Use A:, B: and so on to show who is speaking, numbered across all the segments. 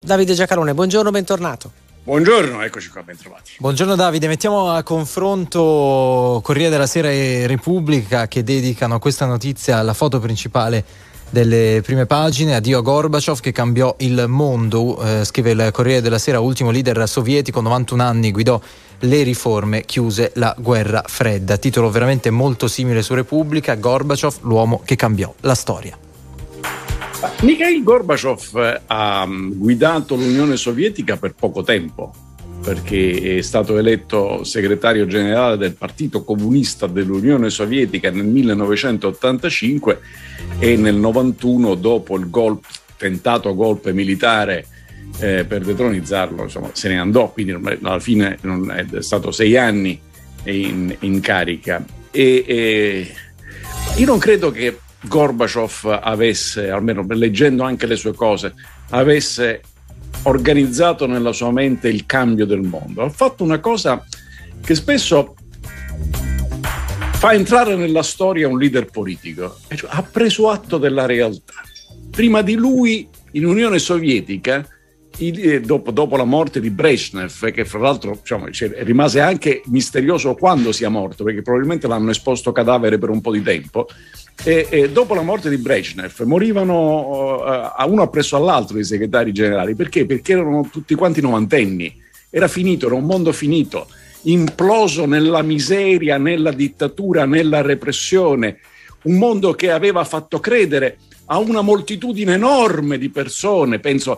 A: Davide Giacalone, buongiorno, bentornato.
B: Buongiorno, eccoci qua, ben trovati.
A: Buongiorno Davide, mettiamo a confronto Corriere della Sera e Repubblica, che dedicano questa notizia alla foto principale delle prime pagine. Addio a Gorbaciov che cambiò il mondo, scrive il Corriere della Sera, ultimo leader sovietico, 91 anni, guidò le riforme, chiuse la guerra fredda. Titolo veramente molto simile su Repubblica, Gorbaciov, l'uomo che cambiò la storia.
B: Mikhail Gorbaciov ha guidato l'Unione Sovietica per poco tempo, perché è stato eletto segretario generale del Partito Comunista dell'Unione Sovietica nel 1985 e nel 91, dopo il tentato golpe militare per detronizzarlo, insomma, se ne andò, quindi alla fine è stato 6 anni in carica. E io non credo che Gorbaciov avesse, almeno leggendo anche le sue cose, avesse organizzato nella sua mente il cambio del mondo. Ha fatto una cosa che spesso fa entrare nella storia un leader politico, cioè ha preso atto della realtà. Prima di lui, in Unione Sovietica, dopo la morte di Brezhnev, che fra l'altro rimase anche misterioso quando sia morto, perché probabilmente l'hanno esposto cadavere per un po' di tempo, e dopo la morte di Brezhnev morivano a uno appresso all'altro i segretari generali. Perché? Perché erano tutti quanti novantenni, era finito, era un mondo finito, imploso nella miseria, nella dittatura, nella repressione, un mondo che aveva fatto credere a una moltitudine enorme di persone, penso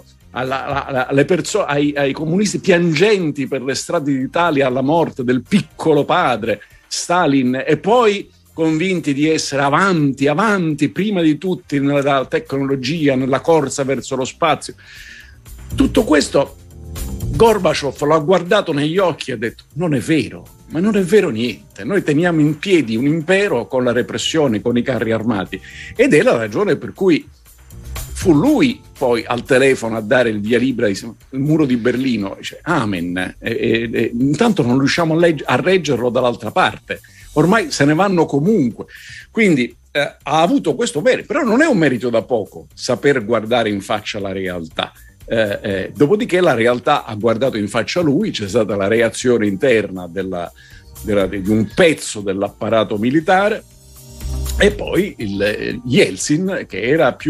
B: ai comunisti piangenti per le strade d'Italia alla morte del piccolo padre Stalin, e poi convinti di essere avanti prima di tutti nella tecnologia, nella corsa verso lo spazio. Tutto questo Gorbaciov lo ha guardato negli occhi e ha detto: non è vero, ma non è vero niente, noi teniamo in piedi un impero con la repressione, con i carri armati, ed è la ragione per cui fu lui poi al telefono a dare il via libera, il muro di Berlino, dice amen, intanto non riusciamo a reggerlo dall'altra parte, ormai se ne vanno comunque. Quindi ha avuto questo merito, però non è un merito da poco saper guardare in faccia la realtà. Dopodiché la realtà ha guardato in faccia lui, c'è stata la reazione interna di un pezzo dell'apparato militare, e poi Yeltsin, che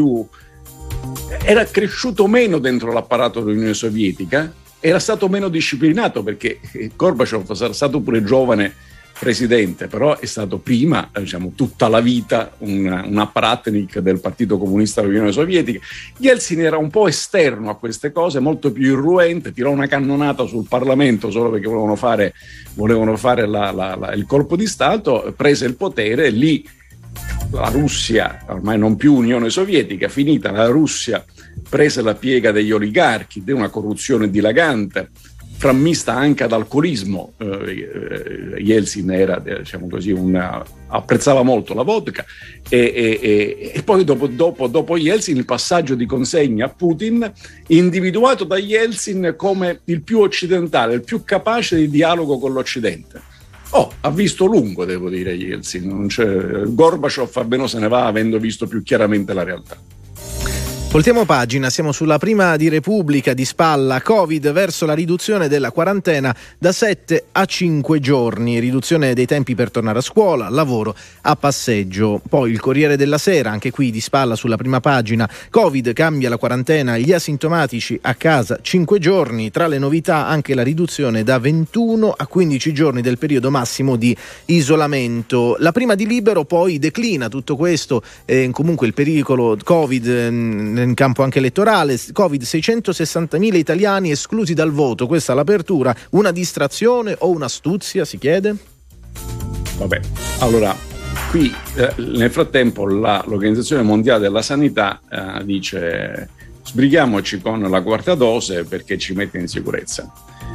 B: era cresciuto meno dentro l'apparato dell'Unione Sovietica, era stato meno disciplinato, perché Gorbaciov sarà stato pure giovane presidente, però è stato prima, tutta la vita un apparatnik del Partito Comunista dell'Unione Sovietica. Yeltsin era un po' esterno a queste cose, molto più irruente, tirò una cannonata sul Parlamento solo perché volevano fare il colpo di Stato, prese il potere, lì la Russia, ormai non più Unione Sovietica, finita la Russia, prese la piega degli oligarchi, di una corruzione dilagante, frammista anche ad alcolismo. Yeltsin era, apprezzava molto la vodka, e poi dopo Yeltsin il passaggio di consegna a Putin, individuato da Yeltsin come il più occidentale, il più capace di dialogo con l'Occidente. Ha visto lungo, devo dire, Yeltsin. Gorbaciov almeno se ne va avendo visto più chiaramente la realtà.
C: Voltiamo pagina, siamo sulla prima di Repubblica, di spalla, Covid verso la riduzione della quarantena da 7 a 5 giorni, riduzione dei tempi per tornare a scuola, lavoro, a passeggio. Poi il Corriere della Sera, anche qui di spalla sulla prima pagina, Covid cambia la quarantena, gli asintomatici a casa 5 giorni, tra le novità anche la riduzione da 21 a 15 giorni del periodo massimo di isolamento. La prima di Libero poi declina tutto questo, comunque il pericolo Covid in campo anche elettorale. Covid, 660.000 italiani esclusi dal voto, questa è l'apertura. Una distrazione o un'astuzia, si chiede?
B: Vabbè, allora qui nel frattempo l'Organizzazione Mondiale della Sanità dice: sbrighiamoci con la quarta dose perché ci mette in sicurezza,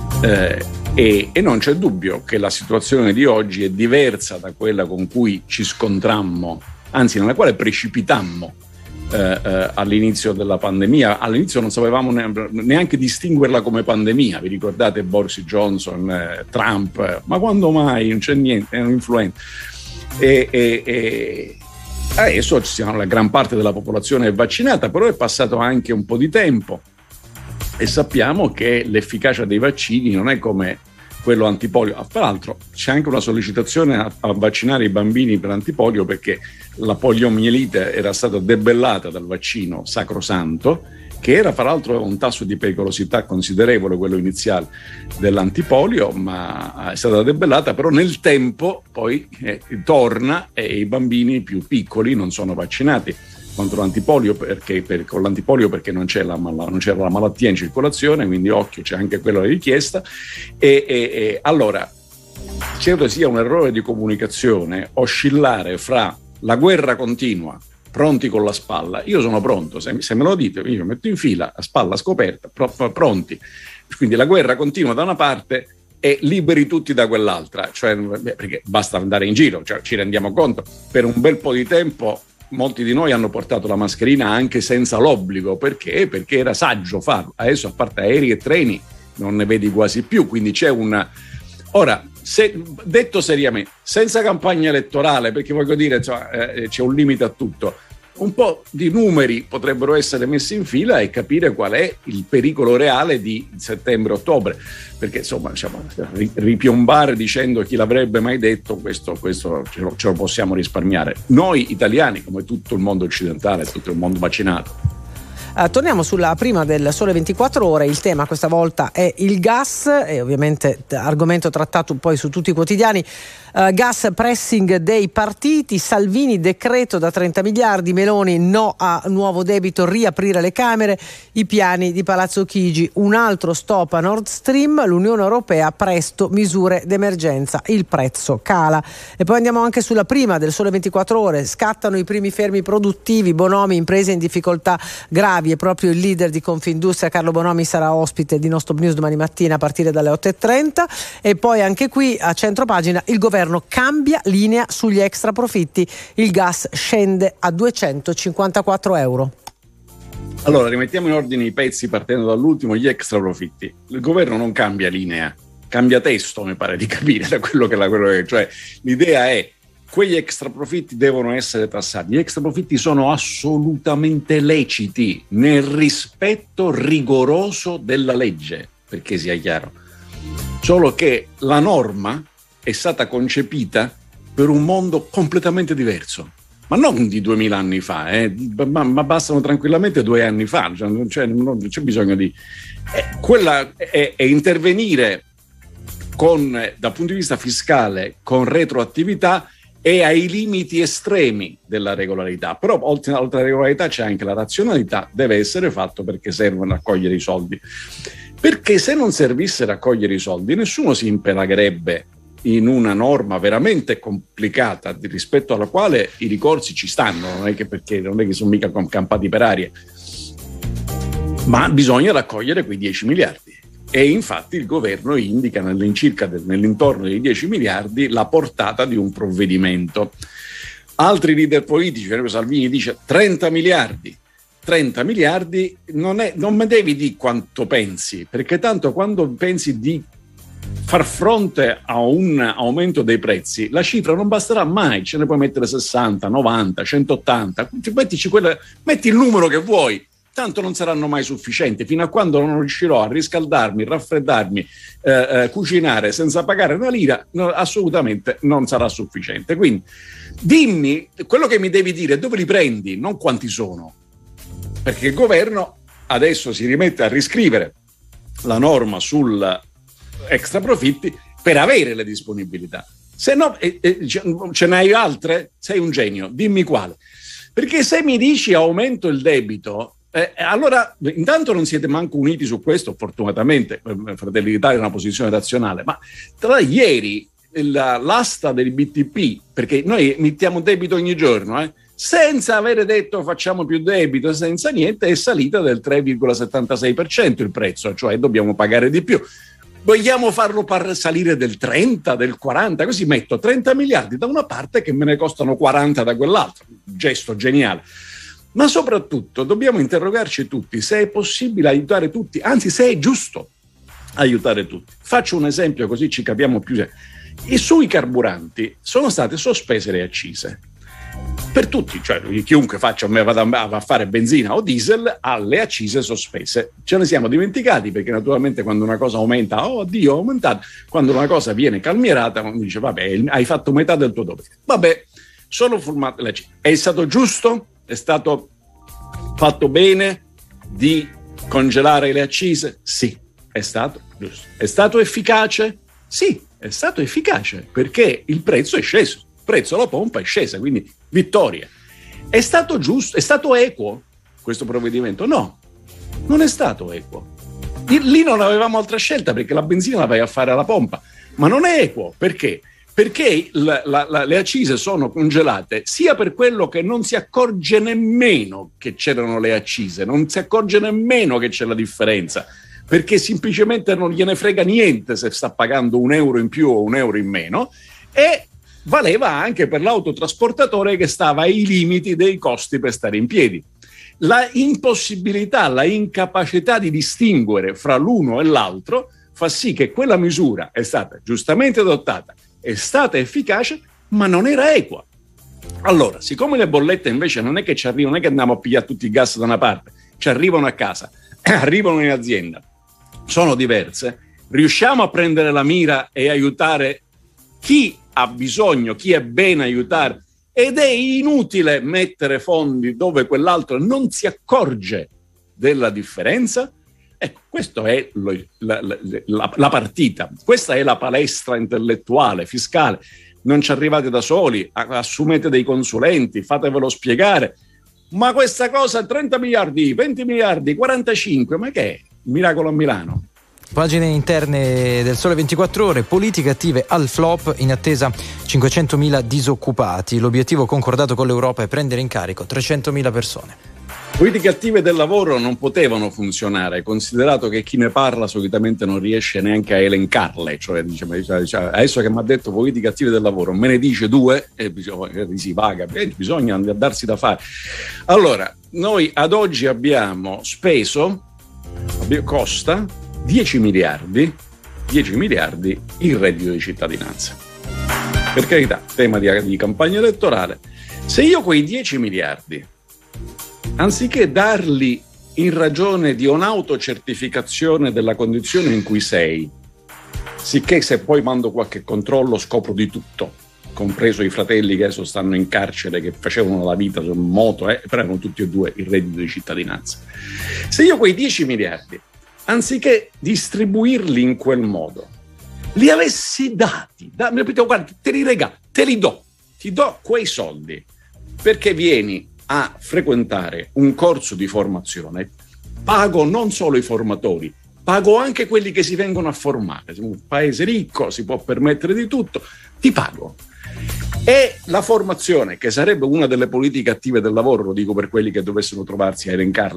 B: e non c'è dubbio che la situazione di oggi è diversa da quella con cui ci scontrammo, anzi nella quale precipitammo all'inizio della pandemia. All'inizio non sapevamo neanche distinguerla come pandemia, vi ricordate Boris Johnson, Trump, ma quando mai, non c'è niente, è un'influenza. E adesso la gran parte della popolazione è vaccinata, però è passato anche un po' di tempo e sappiamo che l'efficacia dei vaccini non è come quello antipolio. Tra l'altro c'è anche una sollecitazione a vaccinare i bambini per antipolio, perché la poliomielite era stata debellata dal vaccino sacrosanto, che era fra l'altro un tasso di pericolosità considerevole, quello iniziale dell'antipolio, ma è stata debellata, però nel tempo poi torna e i bambini più piccoli non sono vaccinati contro l'antipolio con l'antipolio perché non c'era la malattia in circolazione, quindi occhio, c'è anche quella richiesta. Allora credo sia un errore di comunicazione oscillare fra la guerra continua, pronti con la spalla. Io sono pronto, se me lo dite io metto in fila, a spalla scoperta, pronti. Quindi la guerra continua da una parte e liberi tutti da quell'altra, cioè, perché basta andare in giro, cioè, ci rendiamo conto, per un bel po' di tempo molti di noi hanno portato la mascherina anche senza l'obbligo, perché era saggio farlo. Adesso, a parte aerei e treni, non ne vedi quasi più, quindi c'è una... Ora, detto seriamente, senza campagna elettorale, perché voglio dire, c'è un limite a tutto, un po' di numeri potrebbero essere messi in fila e capire qual è il pericolo reale di settembre-ottobre, perché insomma, diciamo, ripiombare dicendo chi l'avrebbe mai detto, questo ce lo possiamo risparmiare noi italiani, come tutto il mondo occidentale, tutto il mondo vaccinato.
D: Torniamo sulla prima del Sole 24 Ore. Il tema questa volta è il gas, e ovviamente argomento trattato poi su tutti i quotidiani. Gas pressing dei partiti, Salvini decreto da 30 miliardi, Meloni no a nuovo debito, riaprire le Camere, i piani di Palazzo Chigi, un altro stop a Nord Stream, l'Unione Europea presto misure d'emergenza, il prezzo cala. E poi andiamo anche sulla prima del Sole 24 Ore, scattano i primi fermi produttivi, Bonomi imprese in difficoltà gravi, e proprio il leader di Confindustria Carlo Bonomi sarà ospite di Non Stop News domani mattina a partire dalle 8:30. E poi anche qui a centropagina il governo cambia linea sugli extra profitti, il gas scende a 254 euro.
B: Allora, rimettiamo in ordine i pezzi partendo dall'ultimo, gli extra profitti. Il governo non cambia linea, cambia testo, mi pare di capire, da quello che cioè l'idea è: quegli extra profitti devono essere tassati. Gli extra profitti sono assolutamente leciti nel rispetto rigoroso della legge, perché sia chiaro. Solo che la norma è stata concepita per un mondo completamente diverso, ma non di 2000 anni fa, ma bastano tranquillamente 2 anni fa, cioè non c'è bisogno di... quella è intervenire dal punto di vista fiscale con retroattività e ai limiti estremi della regolarità. Però oltre alla regolarità c'è anche la razionalità, deve essere fatto perché servono a raccogliere i soldi. Perché se non servisse a raccogliere i soldi, nessuno si impelagherebbe in una norma veramente complicata rispetto alla quale i ricorsi ci stanno, non è che sono mica campati per aria, ma bisogna raccogliere quei 10 miliardi. E infatti il governo indica nell'intorno dei 10 miliardi la portata di un provvedimento. Altri leader politici, Salvini dice 30 miliardi. 30 miliardi non mi devi dire quanto pensi, perché tanto quando pensi di far fronte a un aumento dei prezzi, la cifra non basterà mai, ce ne puoi mettere 60, 90, 180, metti il numero che vuoi. Tanto non saranno mai sufficienti, fino a quando non riuscirò a riscaldarmi, raffreddarmi, cucinare senza pagare una lira, assolutamente non sarà sufficiente. Quindi dimmi, quello che mi devi dire, dove li prendi, non quanti sono. Perché il governo adesso si rimette a riscrivere la norma sul extra profitti per avere le disponibilità. Se no, ce n'hai altre? Sei un genio, dimmi quale. Perché se mi dici aumento il debito... allora intanto non siete manco uniti su questo, fortunatamente Fratelli d'Italia è una posizione razionale, ma tra ieri l'asta del BTP, perché noi emettiamo debito ogni giorno, senza avere detto facciamo più debito, senza niente, è salita del 3,76% il prezzo, cioè dobbiamo pagare di più. Vogliamo farlo salire del 30, del 40, così metto 30 miliardi da una parte che me ne costano 40 da quell'altra, gesto geniale. Ma soprattutto dobbiamo interrogarci tutti se è possibile aiutare tutti, anzi se è giusto aiutare tutti. Faccio un esempio così ci capiamo più. E sui carburanti sono state sospese le accise. per tutti, cioè chiunque vada a fare benzina o diesel ha le accise sospese. Ce ne siamo dimenticati perché naturalmente quando una cosa aumenta, oh Dio, è aumentato, quando una cosa viene calmierata uno dice vabbè, hai fatto metà del tuo dovere. Vabbè, sono formate le accise. È stato giusto? È stato fatto bene di congelare le accise? Sì, è stato giusto. È stato efficace? Sì, è stato efficace perché il prezzo è sceso. Il prezzo alla pompa è scesa, quindi vittoria. È stato giusto? È stato equo questo provvedimento? No, non è stato equo. Lì non avevamo altra scelta perché la benzina la vai a fare alla pompa, ma non è equo. Perché? Perché le accise sono congelate sia per quello che non si accorge nemmeno che c'erano le accise, non si accorge nemmeno che c'è la differenza, perché semplicemente non gliene frega niente se sta pagando €1 in più o €1 in meno, e valeva anche per l'autotrasportatore che stava ai limiti dei costi per stare in piedi. La impossibilità, la incapacità di distinguere fra l'uno e l'altro fa sì che quella misura è stata giustamente adottata, è stata efficace, ma non era equa. Allora, siccome le bollette invece non è che ci arrivano, non è che andiamo a pigliare tutti i gas da una parte, ci arrivano a casa, arrivano in azienda, sono diverse, riusciamo a prendere la mira e aiutare chi ha bisogno, chi è bene aiutare, ed è inutile mettere fondi dove quell'altro non si accorge della differenza. Ecco, questa è la partita, questa è la palestra intellettuale, fiscale. Non ci arrivate da soli, assumete dei consulenti, fatevelo spiegare. Ma questa cosa, 30 miliardi, 20 miliardi, 45, ma che è? Miracolo a Milano.
A: Pagine interne del Sole 24 Ore, politiche attive al flop, in attesa 500.000 disoccupati. L'obiettivo concordato con l'Europa è prendere in carico 300.000 persone.
B: Politiche attive del lavoro non potevano funzionare, considerato che chi ne parla solitamente non riesce neanche a elencarle, cioè dice, adesso che mi ha detto politiche attive del lavoro, me ne dice due e si vaga, bisogna darsi da fare. Allora, noi ad oggi abbiamo speso, costa 10 miliardi il reddito di cittadinanza. Per carità, tema di campagna elettorale. Se io quei 10 miliardi, anziché darli in ragione di un'autocertificazione della condizione in cui sei, sicché se poi mando qualche controllo scopro di tutto, compreso i fratelli che adesso stanno in carcere, che facevano la vita su moto, però erano tutti e due il reddito di cittadinanza. Se io quei 10 miliardi, anziché distribuirli in quel modo, li avessi dati, guarda, te li regalo, ti do quei soldi perché vieni a frequentare un corso di formazione, pago non solo i formatori, pago anche quelli che si vengono a formare. Un paese ricco, si può permettere di tutto, ti pago. E la formazione, che sarebbe una delle politiche attive del lavoro, lo dico per quelli che dovessero trovarsi a elencarla,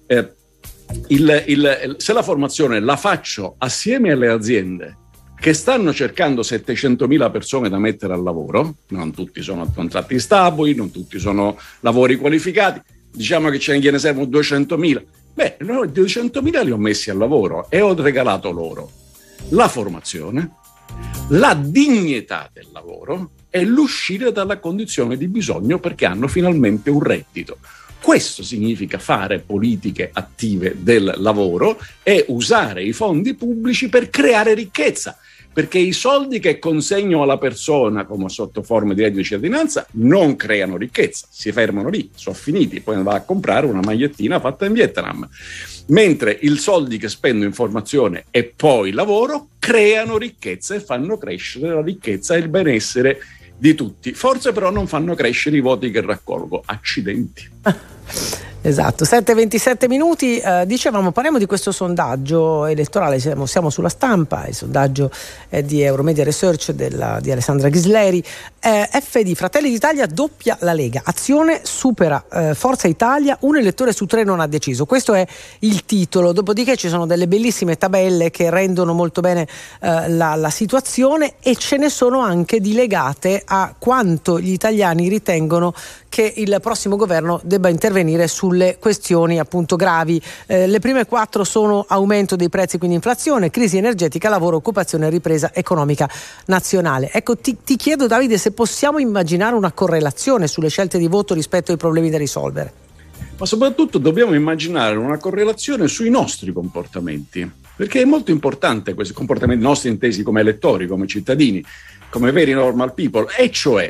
B: se la formazione la faccio assieme alle aziende che stanno cercando 700.000 persone da mettere al lavoro, non tutti sono contratti stabili, non tutti sono lavori qualificati, diciamo che gliene servono 200.000, beh, noi 200.000 li ho messi al lavoro e ho regalato loro la formazione, la dignità del lavoro e l'uscire dalla condizione di bisogno perché hanno finalmente un reddito. Questo significa fare politiche attive del lavoro e usare i fondi pubblici per creare ricchezza, perché i soldi che consegno alla persona come sotto forma di reddito di cittadinanza non creano ricchezza, si fermano lì, sono finiti, poi va a comprare una magliettina fatta in Vietnam. Mentre i soldi che spendo in formazione e poi lavoro creano ricchezza e fanno crescere la ricchezza e il benessere di tutti. Forse però non fanno crescere i voti che raccolgo. Accidenti.
D: Esatto, 7:27 minuti. Dicevamo, parliamo di questo sondaggio elettorale, siamo sulla Stampa, il sondaggio è di Euromedia Research di Alessandra Ghisleri. FD, Fratelli d'Italia doppia la Lega, Azione supera Forza Italia, un elettore su 3 non ha deciso. Questo è il titolo, dopodiché ci sono delle bellissime tabelle che rendono molto bene la situazione, e ce ne sono anche di legate a quanto gli italiani ritengono che il prossimo governo debba intervenire su sulle questioni appunto gravi. Le prime 4 sono aumento dei prezzi, quindi inflazione, crisi energetica, lavoro, occupazione e ripresa economica nazionale. Ecco, ti chiedo, Davide, se possiamo immaginare una correlazione sulle scelte di voto rispetto ai problemi da risolvere.
B: Ma soprattutto dobbiamo immaginare una correlazione sui nostri comportamenti, perché è molto importante questi comportamenti nostri intesi come elettori, come cittadini, come veri normal people, e cioè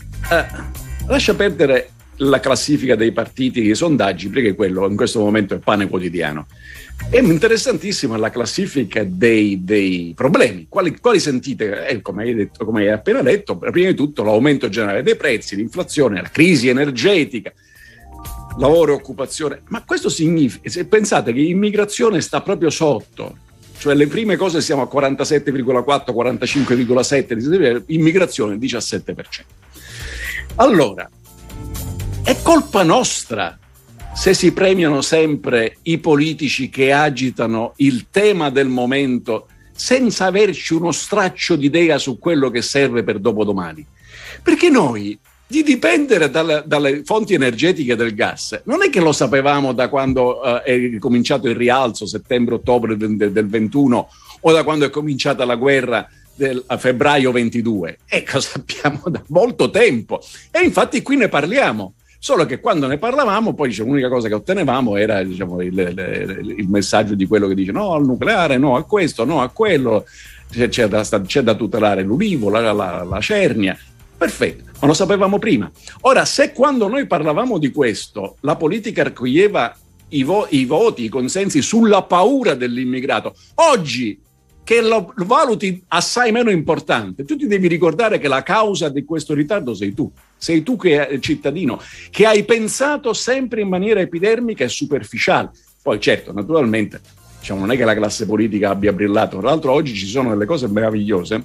B: lascia perdere la classifica dei partiti, dei sondaggi, perché quello in questo momento è pane quotidiano. È interessantissima la classifica dei problemi. Quali sentite? Come hai appena detto, prima di tutto l'aumento generale dei prezzi, l'inflazione, la crisi energetica, lavoro e occupazione. Ma questo significa, se pensate che immigrazione sta proprio sotto, cioè le prime cose siamo a 47,4, 45,7, immigrazione 17%. Allora, è colpa nostra se si premiano sempre i politici che agitano il tema del momento senza averci uno straccio di idea su quello che serve per dopodomani. Perché noi di dipendere dalle fonti energetiche del gas non è che lo sapevamo da quando è cominciato il rialzo settembre-ottobre del 21 o da quando è cominciata la guerra a febbraio 22. Lo sappiamo da molto tempo e infatti qui ne parliamo. Solo che quando ne parlavamo, poi l'unica cosa che ottenevamo era il messaggio di quello che dice no al nucleare, no a questo, no a quello, c'è da tutelare l'ulivo, la cernia. Perfetto, ma lo sapevamo prima. Ora, se quando noi parlavamo di questo la politica raccoglieva i voti, i consensi sulla paura dell'immigrato, oggi che lo valuti assai meno importante, tu ti devi ricordare che la causa di questo ritardo sei tu che è cittadino, che hai pensato sempre in maniera epidermica e superficiale. Poi certo, naturalmente, non è che la classe politica abbia brillato, tra l'altro oggi ci sono delle cose meravigliose,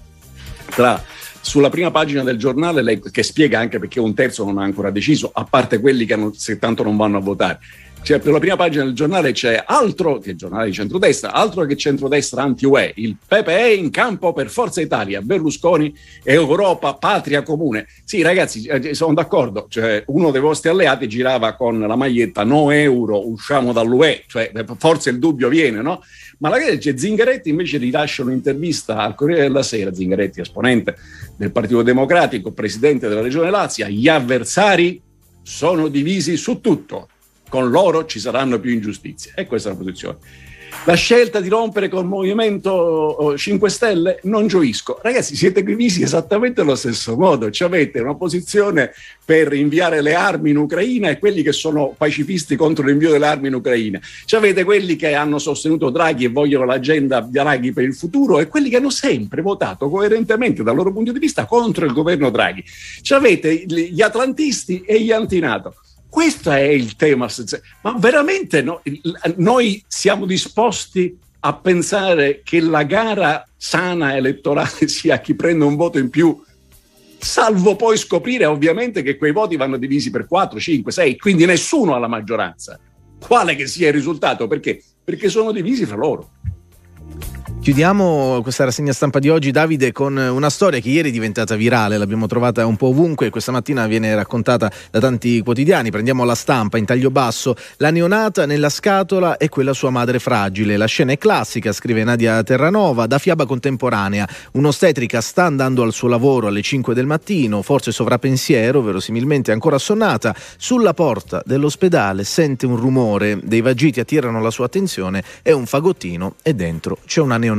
B: sulla prima pagina del giornale che spiega anche perché un terzo non ha ancora deciso, a parte quelli che se tanto non vanno a votare. Cioè, per la prima pagina del giornale c'è altro che giornale di centrodestra, altro che centrodestra anti-UE, il PPE in campo per Forza Italia, Berlusconi, Europa, patria comune. Sì, ragazzi, sono d'accordo, cioè, uno dei vostri alleati girava con la maglietta no euro, usciamo dall'UE, cioè forse il dubbio viene, no? Ma la legge Zingaretti invece rilascia un'intervista al Corriere della Sera, Zingaretti esponente del Partito Democratico, presidente della Regione Lazio, gli avversari sono divisi su tutto. Con loro ci saranno più ingiustizie. E questa è la posizione. La scelta di rompere col Movimento 5 Stelle non gioisco. Ragazzi, siete divisi esattamente allo stesso modo. Ci avete una posizione per inviare le armi in Ucraina e quelli che sono pacifisti contro l'invio delle armi in Ucraina. Ci avete quelli che hanno sostenuto Draghi e vogliono l'agenda Draghi per il futuro e quelli che hanno sempre votato coerentemente dal loro punto di vista contro il governo Draghi. Ci avete gli atlantisti e gli antinato. Questo è il tema, ma veramente noi siamo disposti a pensare che la gara sana elettorale sia chi prende un voto in più, salvo poi scoprire ovviamente che quei voti vanno divisi per 4, 5, 6, quindi nessuno ha la maggioranza, quale che sia il risultato, perché sono divisi fra loro.
C: Chiudiamo questa rassegna stampa di oggi, Davide, con una storia che ieri è diventata virale, l'abbiamo trovata un po' ovunque, questa mattina viene raccontata da tanti quotidiani. Prendiamo La Stampa in taglio basso: la neonata nella scatola e quella sua madre fragile. La scena è classica, scrive Nadia Terranova, da fiaba contemporanea. Un'ostetrica sta andando al suo lavoro alle 5 del mattino, forse sovrappensiero, verosimilmente ancora assonnata. Sulla porta dell'ospedale sente un rumore, dei vagiti attirano la sua attenzione, è un fagottino e dentro c'è una neonata.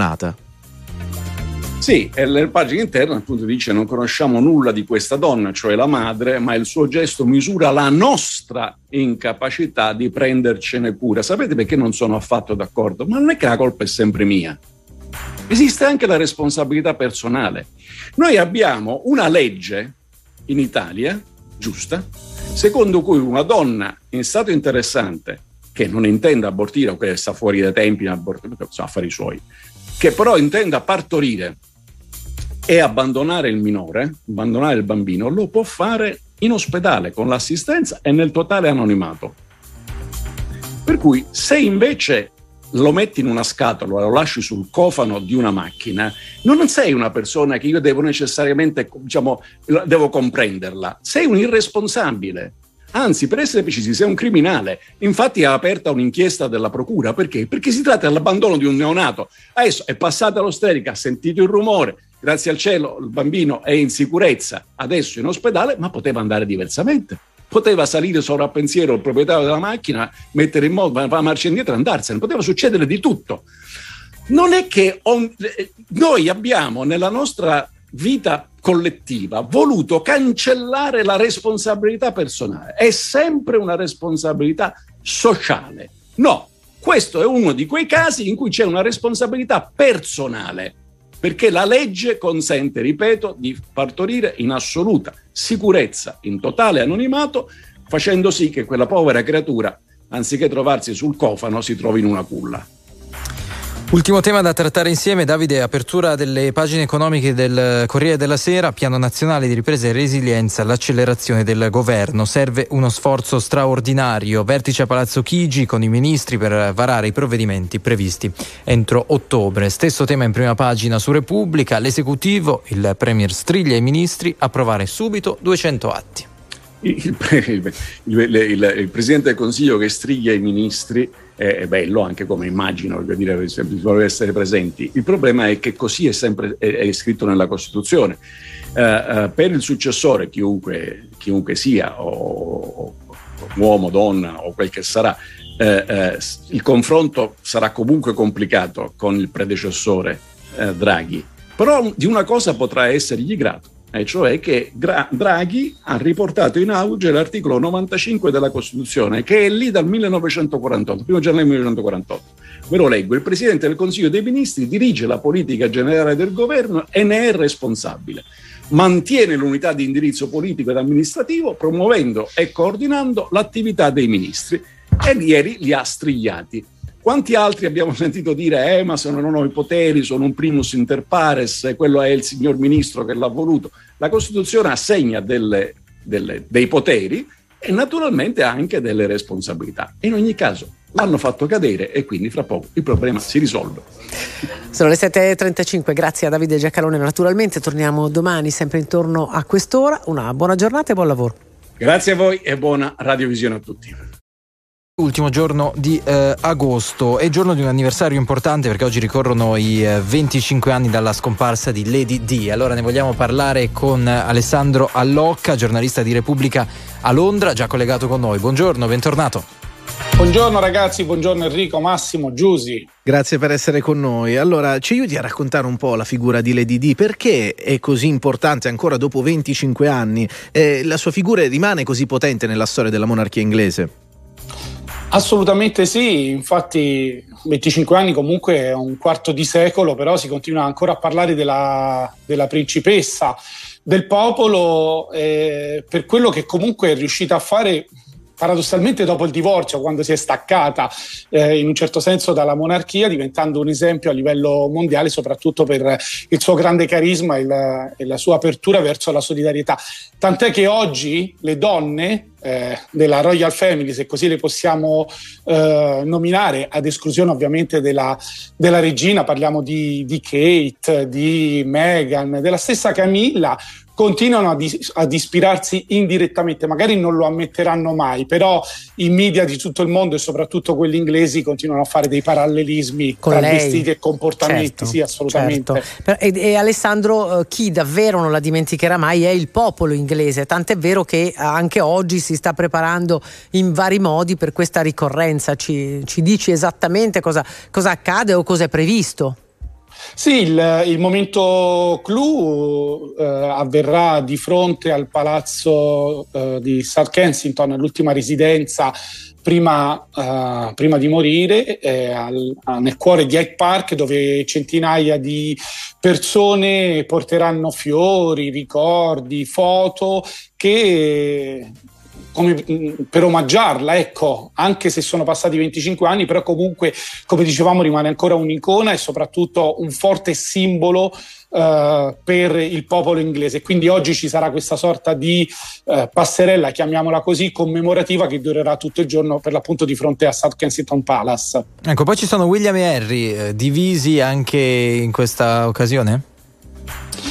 B: Sì, e nella pagina interna appunto dice: non conosciamo nulla di questa donna, cioè la madre, ma il suo gesto misura la nostra incapacità di prendercene cura. Sapete perché non sono affatto d'accordo? Ma non è che la colpa è sempre mia. Esiste anche la responsabilità personale. Noi abbiamo una legge in Italia, giusta, secondo cui una donna in stato interessante che non intenda abortire o che sta fuori dai tempi, sono affari suoi, che però intenda partorire e abbandonare il minore, abbandonare il bambino, lo può fare in ospedale con l'assistenza e nel totale anonimato. Per cui se invece lo metti in una scatola, lo lasci sul cofano di una macchina, non sei una persona che io devo necessariamente, devo comprenderla. Sei un irresponsabile. anzi, per essere precisi, sei un criminale. Infatti è aperta un'inchiesta della procura. Perché? Perché si tratta dell'abbandono di un neonato. Adesso è passata l'ostetrica, ha sentito il rumore, grazie al cielo il bambino è in sicurezza, adesso in ospedale, ma poteva andare diversamente. Poteva salire sopra a pensiero il proprietario della macchina, mettere in moto, fare marcia indietro e andarsene. Poteva succedere di tutto. Non è che noi abbiamo nella nostra vita collettiva voluto cancellare la responsabilità personale. È sempre una responsabilità sociale. No, questo è uno di quei casi in cui c'è una responsabilità personale, perché la legge consente, ripeto, di partorire in assoluta sicurezza, in totale anonimato, facendo sì che quella povera creatura, anziché trovarsi sul cofano, si trovi in una culla.
A: Ultimo tema da trattare insieme, Davide, apertura delle pagine economiche del Corriere della Sera, piano nazionale di ripresa e resilienza, l'accelerazione del governo, serve uno sforzo straordinario, vertice a Palazzo Chigi con i ministri per varare i provvedimenti previsti entro ottobre. Stesso tema in prima pagina su Repubblica, l'esecutivo, il premier striglia ai ministri, approvare subito 200 atti.
B: Il Presidente del Consiglio che striglia i ministri è bello anche come immagino, voglio dire, bisogna essere presenti. Il problema è che così è sempre è scritto nella Costituzione. Per il successore, chiunque sia, o uomo, donna o quel che sarà, il confronto sarà comunque complicato con il predecessore Draghi, però di una cosa potrà essergli grato, e cioè che Draghi ha riportato in auge l'articolo 95 della Costituzione, che è lì dal 1948, 1 gennaio 1948. Ve lo leggo: il Presidente del Consiglio dei Ministri dirige la politica generale del governo e ne è responsabile. Mantiene l'unità di indirizzo politico ed amministrativo, promuovendo e coordinando l'attività dei ministri. E ieri li ha strigliati. Quanti altri abbiamo sentito dire ma se non ho i poteri, sono un primus inter pares, quello è il signor ministro che l'ha voluto. La Costituzione assegna dei poteri e naturalmente anche delle responsabilità. In ogni caso l'hanno fatto cadere e quindi fra poco il problema si risolve.
D: Sono le 7.35, grazie a Davide Giacalone. Naturalmente torniamo domani sempre intorno a quest'ora. Una buona giornata e buon lavoro.
B: Grazie a voi e buona radiovisione a tutti.
A: Ultimo giorno di agosto, è giorno di un anniversario importante perché oggi ricorrono i 25 anni dalla scomparsa di Lady Di. Allora ne vogliamo parlare con Alessandro Allocca, giornalista di Repubblica a Londra, già collegato con noi. Buongiorno, bentornato.
E: Buongiorno ragazzi, buongiorno Enrico, Massimo, Giusy.
C: Grazie per essere con noi. Allora, ci aiuti a raccontare un po' la figura di Lady Di? Perché è così importante ancora dopo 25 anni? La sua figura rimane così potente nella storia della monarchia inglese?
E: Assolutamente sì, infatti 25 anni comunque è un quarto di secolo, però si continua ancora a parlare della principessa, del popolo, per quello che comunque è riuscita a fare paradossalmente dopo il divorzio, quando si è staccata in un certo senso dalla monarchia, diventando un esempio a livello mondiale, soprattutto per il suo grande carisma e la sua apertura verso la solidarietà. Tant'è che oggi le donne della Royal Family, se così le possiamo nominare, ad esclusione ovviamente della regina, parliamo di Kate, di Meghan, della stessa Camilla, continuano ad ispirarsi indirettamente, magari non lo ammetteranno mai, però i media di tutto il mondo e soprattutto quelli inglesi continuano a fare dei parallelismi tra vestiti e comportamenti. Certo, sì, assolutamente.
D: Certo. E Alessandro, chi davvero non la dimenticherà mai è il popolo inglese, tant'è vero che anche oggi si sta preparando in vari modi per questa ricorrenza. Ci dici esattamente cosa accade o cosa è previsto?
E: Sì, il momento clou avverrà di fronte al palazzo di South Kensington, l'ultima residenza prima di morire, nel cuore di Hyde Park, dove centinaia di persone porteranno fiori, ricordi, foto che come per omaggiarla, ecco, anche se sono passati 25 anni, però comunque, come dicevamo, rimane ancora un'icona e soprattutto un forte simbolo per il popolo inglese. Quindi oggi ci sarà questa sorta di passerella, chiamiamola così, commemorativa, che durerà tutto il giorno per l'appunto di fronte a South Kensington Palace.
A: Ecco, poi ci sono William e Harry divisi anche in questa occasione?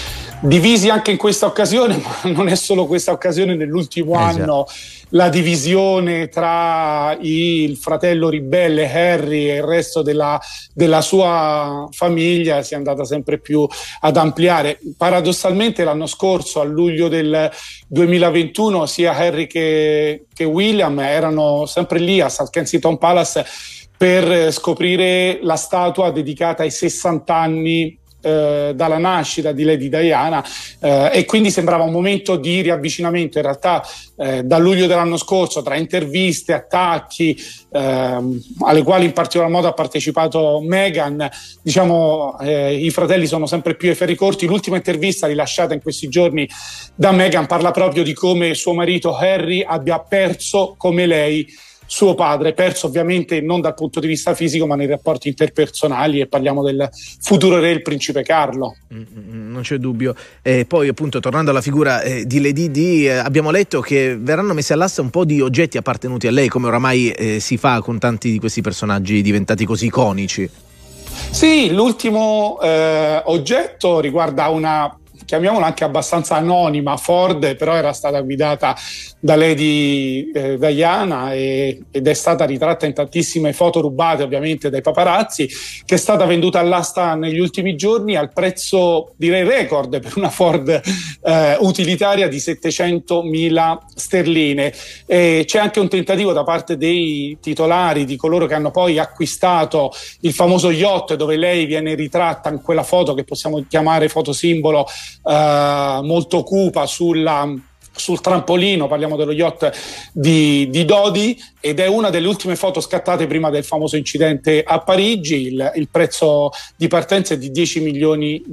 E: divisi anche in questa occasione, ma non è solo questa occasione. Nell'ultimo anno la divisione tra il fratello ribelle Harry e il resto della sua famiglia si è andata sempre più ad ampliare. Paradossalmente l'anno scorso, a luglio del 2021, sia Harry che William erano sempre lì a South Kensington Palace per scoprire la statua dedicata ai 60 anni dalla nascita di Lady Diana, e quindi sembrava un momento di riavvicinamento. In realtà da luglio dell'anno scorso, tra interviste, attacchi alle quali in particolar modo ha partecipato Meghan, diciamo i fratelli sono sempre più ai ferri corti. L'ultima intervista rilasciata in questi giorni da Meghan parla proprio di come suo marito Harry abbia perso come lei suo padre, perso ovviamente non dal punto di vista fisico ma nei rapporti interpersonali, e parliamo del futuro re, il principe Carlo.
C: Non c'è dubbio. Poi appunto, tornando alla figura di Lady Di, abbiamo letto che verranno messi all'asta un po' di oggetti appartenuti a lei, come oramai si fa con tanti di questi personaggi diventati così iconici.
E: Sì, l'ultimo oggetto riguarda una, chiamiamola anche abbastanza anonima, Ford, però era stata guidata da Lady Diana ed è stata ritratta in tantissime foto rubate ovviamente dai paparazzi, che è stata venduta all'asta negli ultimi giorni al prezzo, direi record, per una Ford utilitaria di 700.000 sterline. C'è anche un tentativo da parte dei titolari, di coloro che hanno poi acquistato il famoso yacht dove lei viene ritratta in quella foto che possiamo chiamare foto simbolo, molto cupa sul trampolino. Parliamo dello yacht di Dodi, ed è una delle ultime foto scattate prima del famoso incidente a Parigi. Il prezzo di partenza è di $10 milioni.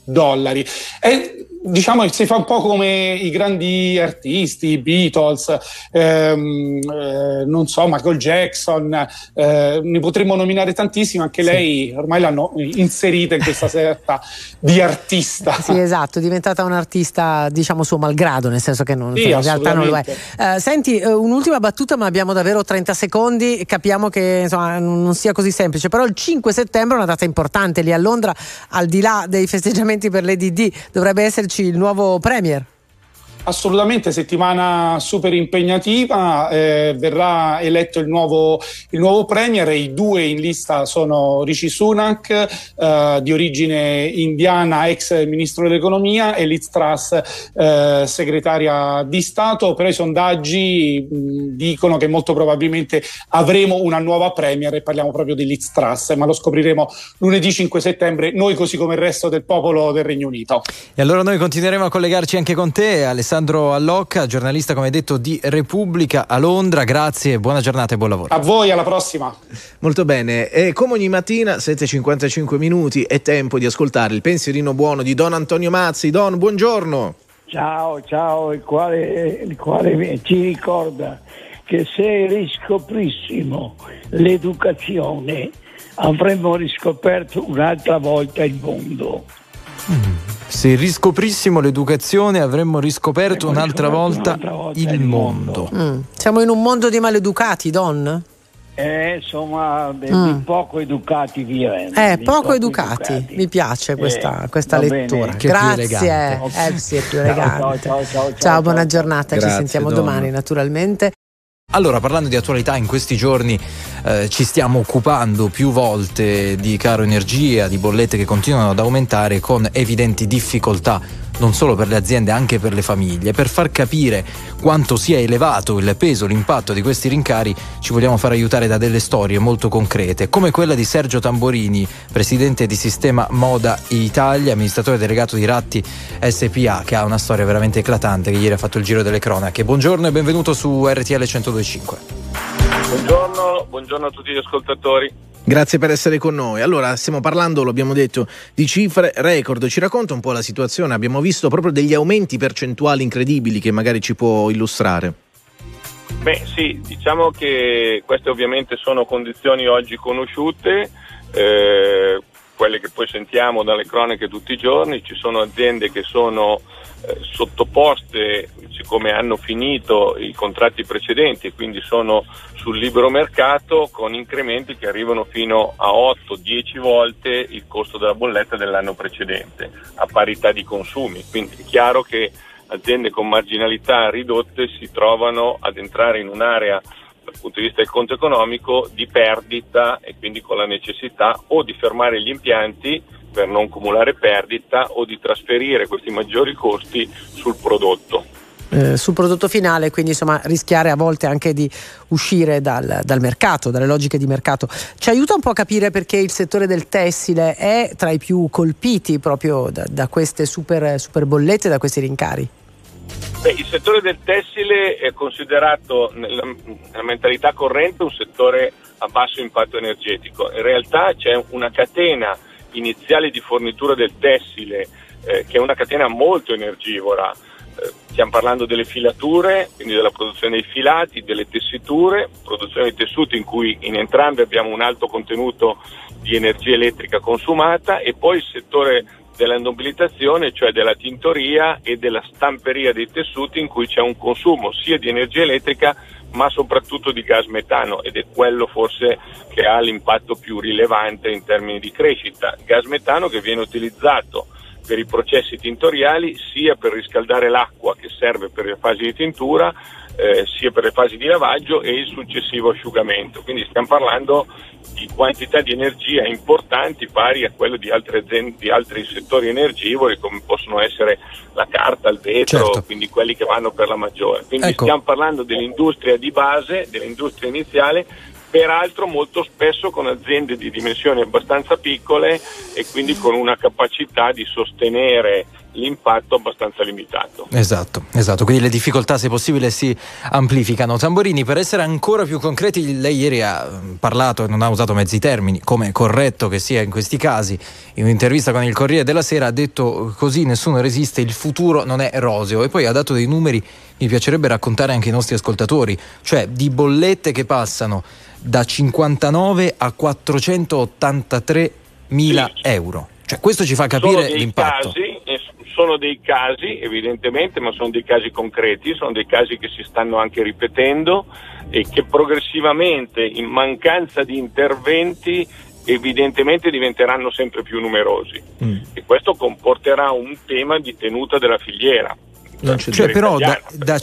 E: Diciamo si fa un po' come i grandi artisti, i Beatles, non so, Michael Jackson, ne potremmo nominare tantissimi. Anche lei ormai l'hanno inserita in questa sorta di artista.
D: Sì, esatto, è diventata un artista, diciamo, suo malgrado, nel senso che in realtà non lo è. Senti, un'ultima battuta, ma abbiamo davvero 30 secondi. Capiamo che insomma non sia così semplice, però il 5 settembre è una data importante lì a Londra. Al di là dei festeggiamenti per Lady Di, dovrebbe esserci il nuovo premier.
E: Assolutamente, settimana super impegnativa, verrà eletto il nuovo premier, e i due in lista sono Rishi Sunak, di origine indiana, ex ministro dell'economia, e Liz Truss, segretaria di Stato. Però i sondaggi dicono che molto probabilmente avremo una nuova premier, e parliamo proprio di Liz Truss, ma lo scopriremo lunedì 5 settembre, noi così come il resto del popolo del Regno Unito.
A: E allora noi continueremo a collegarci anche con te, Alessandro Allocca, giornalista come detto di Repubblica a Londra. Grazie, buona giornata e buon lavoro.
E: A voi, alla prossima.
C: Molto bene, e come ogni mattina 7:55 minuti è tempo di ascoltare il pensierino buono di Don Antonio Mazzi. Don, buongiorno.
F: Ciao, il quale ci ricorda che se riscoprissimo l'educazione avremmo riscoperto un'altra volta il mondo.
A: Se riscoprissimo l'educazione avremmo riscoperto un'altra volta il mondo.
D: Siamo in un mondo di maleducati, Don?
F: Insomma, di poco educati via.
D: Poco educati. Mi piace questa lettura.
A: Che
D: grazie. Sì, è più elegante. Ciao, buona giornata.
C: Grazie,
D: ci sentiamo
C: Don.
D: domani, naturalmente.
A: Allora, parlando di attualità, in questi giorni ci stiamo occupando più volte di caro energia, di bollette che continuano ad aumentare con evidenti difficoltà non solo per le aziende, anche per le famiglie. Per far capire quanto sia elevato il peso, l'impatto di questi rincari, ci vogliamo far aiutare da delle storie molto concrete, come quella di Sergio Tamborini, presidente di Sistema Moda Italia, amministratore delegato di Ratti SPA, che ha una storia veramente eclatante che ieri ha fatto il giro delle cronache. Buongiorno e benvenuto su RTL 102.5.
G: Buongiorno a tutti gli ascoltatori.
C: Grazie per essere con noi. Allora, stiamo parlando, lo abbiamo detto, di cifre record. Ci racconta un po' la situazione? Abbiamo visto proprio degli aumenti percentuali incredibili che magari ci può illustrare.
G: Beh sì, diciamo che queste ovviamente sono condizioni oggi conosciute, quelle che poi sentiamo dalle cronache tutti i giorni. Ci sono aziende che sono sottoposte, siccome hanno finito i contratti precedenti e quindi sono sul libero mercato, con incrementi che arrivano fino a 8-10 volte il costo della bolletta dell'anno precedente, a parità di consumi. Quindi è chiaro che aziende con marginalità ridotte si trovano ad entrare in un'area, dal punto di vista del conto economico, di perdita, e quindi con la necessità o di fermare gli impianti per non cumulare perdita o di trasferire questi maggiori costi sul prodotto.
D: Sul prodotto finale, quindi insomma rischiare a volte anche di uscire dal mercato, dalle logiche di mercato. Ci aiuta un po' a capire perché il settore del tessile è tra i più colpiti proprio da queste super bollette, da questi rincari?
G: Il settore del tessile è considerato nella mentalità corrente un settore a basso impatto energetico. In realtà c'è una catena iniziale di fornitura del tessile che è una catena molto energivora. Stiamo parlando delle filature, quindi della produzione dei filati, delle tessiture, produzione dei tessuti in cui in entrambi abbiamo un alto contenuto di energia elettrica consumata, e poi il settore della nobilitazione, cioè della tintoria e della stamperia dei tessuti, in cui c'è un consumo sia di energia elettrica ma soprattutto di gas metano, ed è quello forse che ha l'impatto più rilevante in termini di crescita. Gas metano che viene utilizzato per i processi tintoriali, sia per riscaldare l'acqua che serve per le fasi di tintura, sia per le fasi di lavaggio e il successivo asciugamento. Quindi stiamo parlando di quantità di energia importanti, pari a quello di altre aziende, di altri settori energivori, come possono essere la carta, il vetro, certo. Quindi quelli che vanno per la maggiore. Quindi stiamo parlando dell'industria di base, dell'industria iniziale, peraltro molto spesso con aziende di dimensioni abbastanza piccole e quindi con una capacità di sostenere l'impatto abbastanza limitato.
A: Esatto, quindi le difficoltà se possibile si amplificano. Tamborini, per essere ancora più concreti, lei ieri ha parlato e non ha usato mezzi termini, come è corretto che sia in questi casi. In un'intervista con il Corriere della Sera ha detto: così nessuno resiste, il futuro non è roseo, e poi ha dato dei numeri mi piacerebbe raccontare anche ai nostri ascoltatori, cioè di bollette che passano da 59 a 483 mila euro. Cioè questo ci fa capire l'impatto.
G: Sono dei casi evidentemente, ma sono dei casi concreti, sono dei casi che si stanno anche ripetendo e che progressivamente, in mancanza di interventi, evidentemente diventeranno sempre più numerosi. E questo comporterà un tema di tenuta della filiera.
A: Cioè però da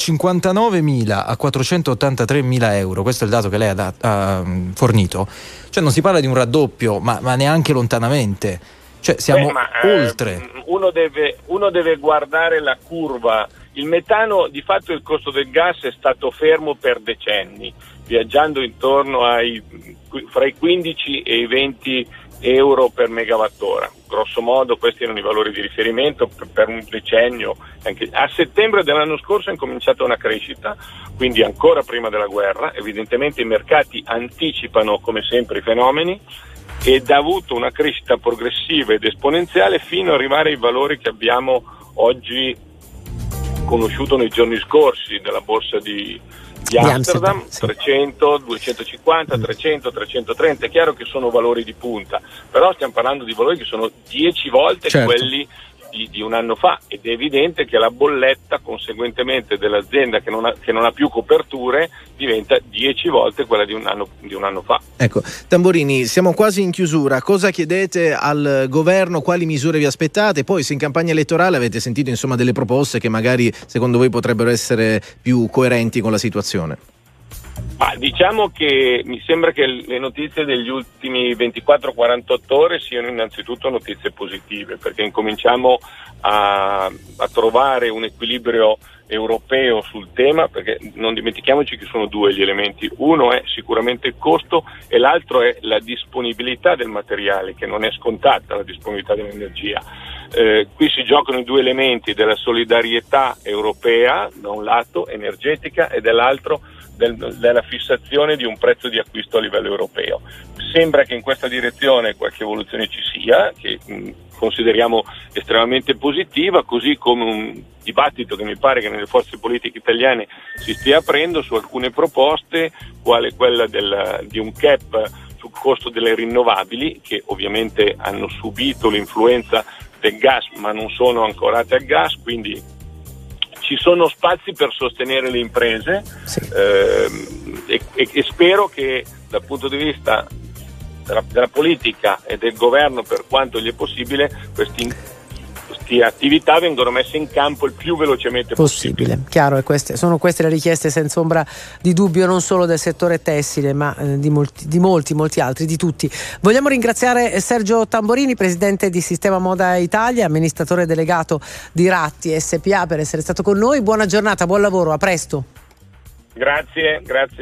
A: 59.000 a 483.000 euro, questo è il dato che lei ha fornito, cioè non si parla di un raddoppio, ma neanche lontanamente. Cioè siamo oltre.
G: Uno deve guardare la curva. Il metano, di fatto il costo del gas è stato fermo per decenni, viaggiando intorno fra i 15 e i 20 euro per megawattora. Grosso modo questi erano i valori di riferimento per un decennio. Anche a settembre dell'anno scorso è incominciata una crescita, quindi ancora prima della guerra. Evidentemente i mercati anticipano come sempre i fenomeni, ed ha avuto una crescita progressiva ed esponenziale fino ad arrivare ai valori che abbiamo oggi conosciuto nei giorni scorsi della borsa di Amsterdam, sì. 300, 250, 300, 330. È chiaro che sono valori di punta, però stiamo parlando di valori che sono 10 volte quelli di un anno fa, ed è evidente che la bolletta conseguentemente dell'azienda che non ha più coperture diventa 10 volte quella di un anno fa.
C: Ecco, Tamborini, siamo quasi in chiusura. Cosa chiedete al governo? Quali misure vi aspettate? Poi, se in campagna elettorale avete sentito insomma delle proposte che magari secondo voi potrebbero essere più coerenti con la situazione?
G: Diciamo che mi sembra che le notizie degli ultimi 24-48 ore siano innanzitutto notizie positive, perché incominciamo a trovare un equilibrio europeo sul tema, perché non dimentichiamoci che sono due gli elementi: uno è sicuramente il costo e l'altro è la disponibilità del materiale, che non è scontata, la disponibilità dell'energia. Qui si giocano i due elementi della solidarietà europea, da un lato energetica, e dall'altro della fissazione di un prezzo di acquisto a livello europeo. Sembra che in questa direzione qualche evoluzione ci sia, che consideriamo estremamente positiva, così come un dibattito che mi pare che nelle forze politiche italiane si stia aprendo su alcune proposte, quale quella di un cap costo delle rinnovabili, che ovviamente hanno subito l'influenza del gas ma non sono ancorate al gas, quindi ci sono spazi per sostenere le imprese, sì. E spero che dal punto di vista della politica e del governo, per quanto gli è possibile, queste attività vengono messe in campo il più velocemente possibile.
D: Chiaro, e sono queste le richieste senza ombra di dubbio, non solo del settore tessile ma di molti altri, di tutti. Vogliamo ringraziare Sergio Tamborini, presidente di Sistema Moda Italia, amministratore delegato di Ratti SPA, per essere stato con noi. Buona giornata, buon lavoro, a presto.
G: Grazie.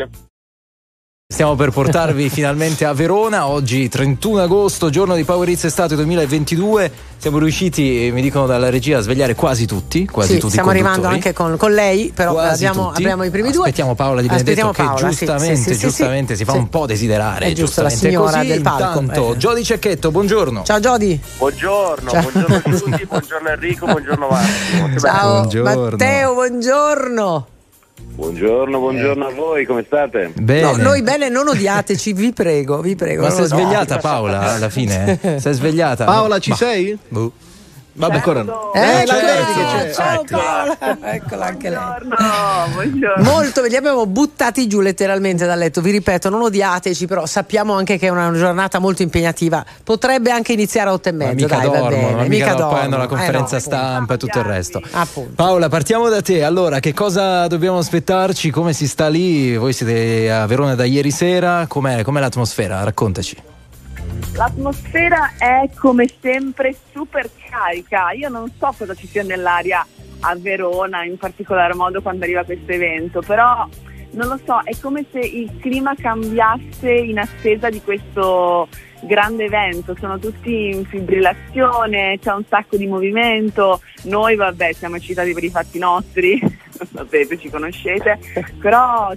A: Stiamo per portarvi finalmente a Verona, oggi 31 agosto, giorno di Power Hits Estate 2022. Siamo riusciti, mi dicono dalla regia, a svegliare quasi tutti
D: stiamo arrivando anche con lei, però abbiamo i primi due.
A: Aspettiamo Paola Di Benedetto, che giustamente si fa un po' desiderare.
D: È giusto, la signora
A: così,
D: del palco.
A: Intanto Jody Cecchetto, buongiorno.
D: Ciao Jody.
H: Buongiorno a tutti, buongiorno Enrico, buongiorno Massimo.
D: Ciao
A: buongiorno.
D: Matteo, buongiorno.
H: Buongiorno a voi, come state?
A: Bene.
D: No, noi bene, non odiateci, vi prego.
A: Ma sei svegliata Paola alla fine? Sei svegliata?
C: Paola, ci sei? Vabbè, ancora no.
D: Ciao Paola, eccola anche lei.
F: Buongiorno.
D: Molto, li abbiamo buttati giù letteralmente dal letto. Vi ripeto, non odiateci, però sappiamo anche che è una giornata molto impegnativa. Potrebbe anche iniziare a 8:30.
A: Mica dormono, poi hanno la conferenza stampa e tutto il resto.
D: Appunto.
A: Paola, partiamo da te. Allora, che cosa dobbiamo aspettarci? Come si sta lì? Voi siete a Verona da ieri sera. Com'è l'atmosfera? Raccontaci.
I: L'atmosfera è come sempre super carica. Io non so cosa ci sia nell'aria a Verona, in particolar modo quando arriva questo evento, però non lo so, è come se il clima cambiasse in attesa di questo grande evento. Sono tutti in fibrillazione, c'è un sacco di movimento. Noi siamo eccitati per i fatti nostri, sapete, ci conoscete, però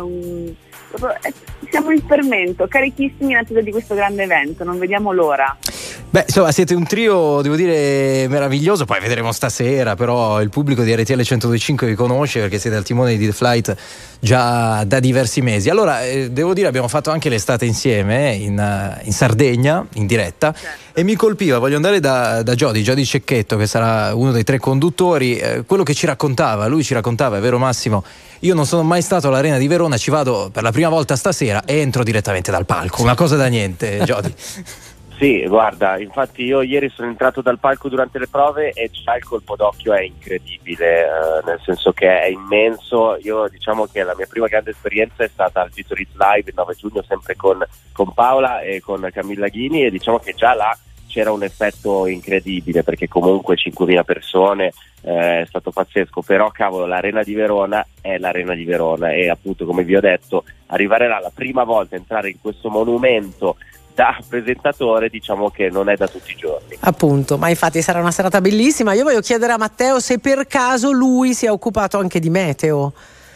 I: siamo in fermento, carichissimi in attesa di questo grande evento, non vediamo l'ora.
A: Insomma, siete un trio, devo dire, meraviglioso. Poi vedremo stasera, però il pubblico di RTL 102.5 vi conosce perché siete al timone di The Flight già da diversi mesi. Allora, devo dire, abbiamo fatto anche l'estate insieme in Sardegna, in diretta, e mi colpiva, voglio andare da Jody Cecchetto, che sarà uno dei 3 conduttori, quello che ci raccontava, è vero Massimo? Io non sono mai stato all'Arena di Verona, ci vado per la prima volta stasera e entro direttamente dal palco, una cosa da niente, Jody.
H: Sì, guarda, infatti io ieri sono entrato dal palco durante le prove e già il colpo d'occhio è incredibile, nel senso che è immenso. Io diciamo che la mia prima grande esperienza è stata al Vittoris Live il 9 giugno, sempre con Paola e con Camilla Ghini, e diciamo che già là c'era un effetto incredibile, perché comunque 5.000 persone, è stato pazzesco. Però cavolo, l'Arena di Verona è l'Arena di Verona, e appunto, come vi ho detto, arrivare là la prima volta, entrare in questo monumento da presentatore, diciamo che non è da tutti i giorni.
D: Appunto, ma infatti sarà una serata bellissima. Io voglio chiedere a Matteo se per caso lui si è occupato anche di meteo.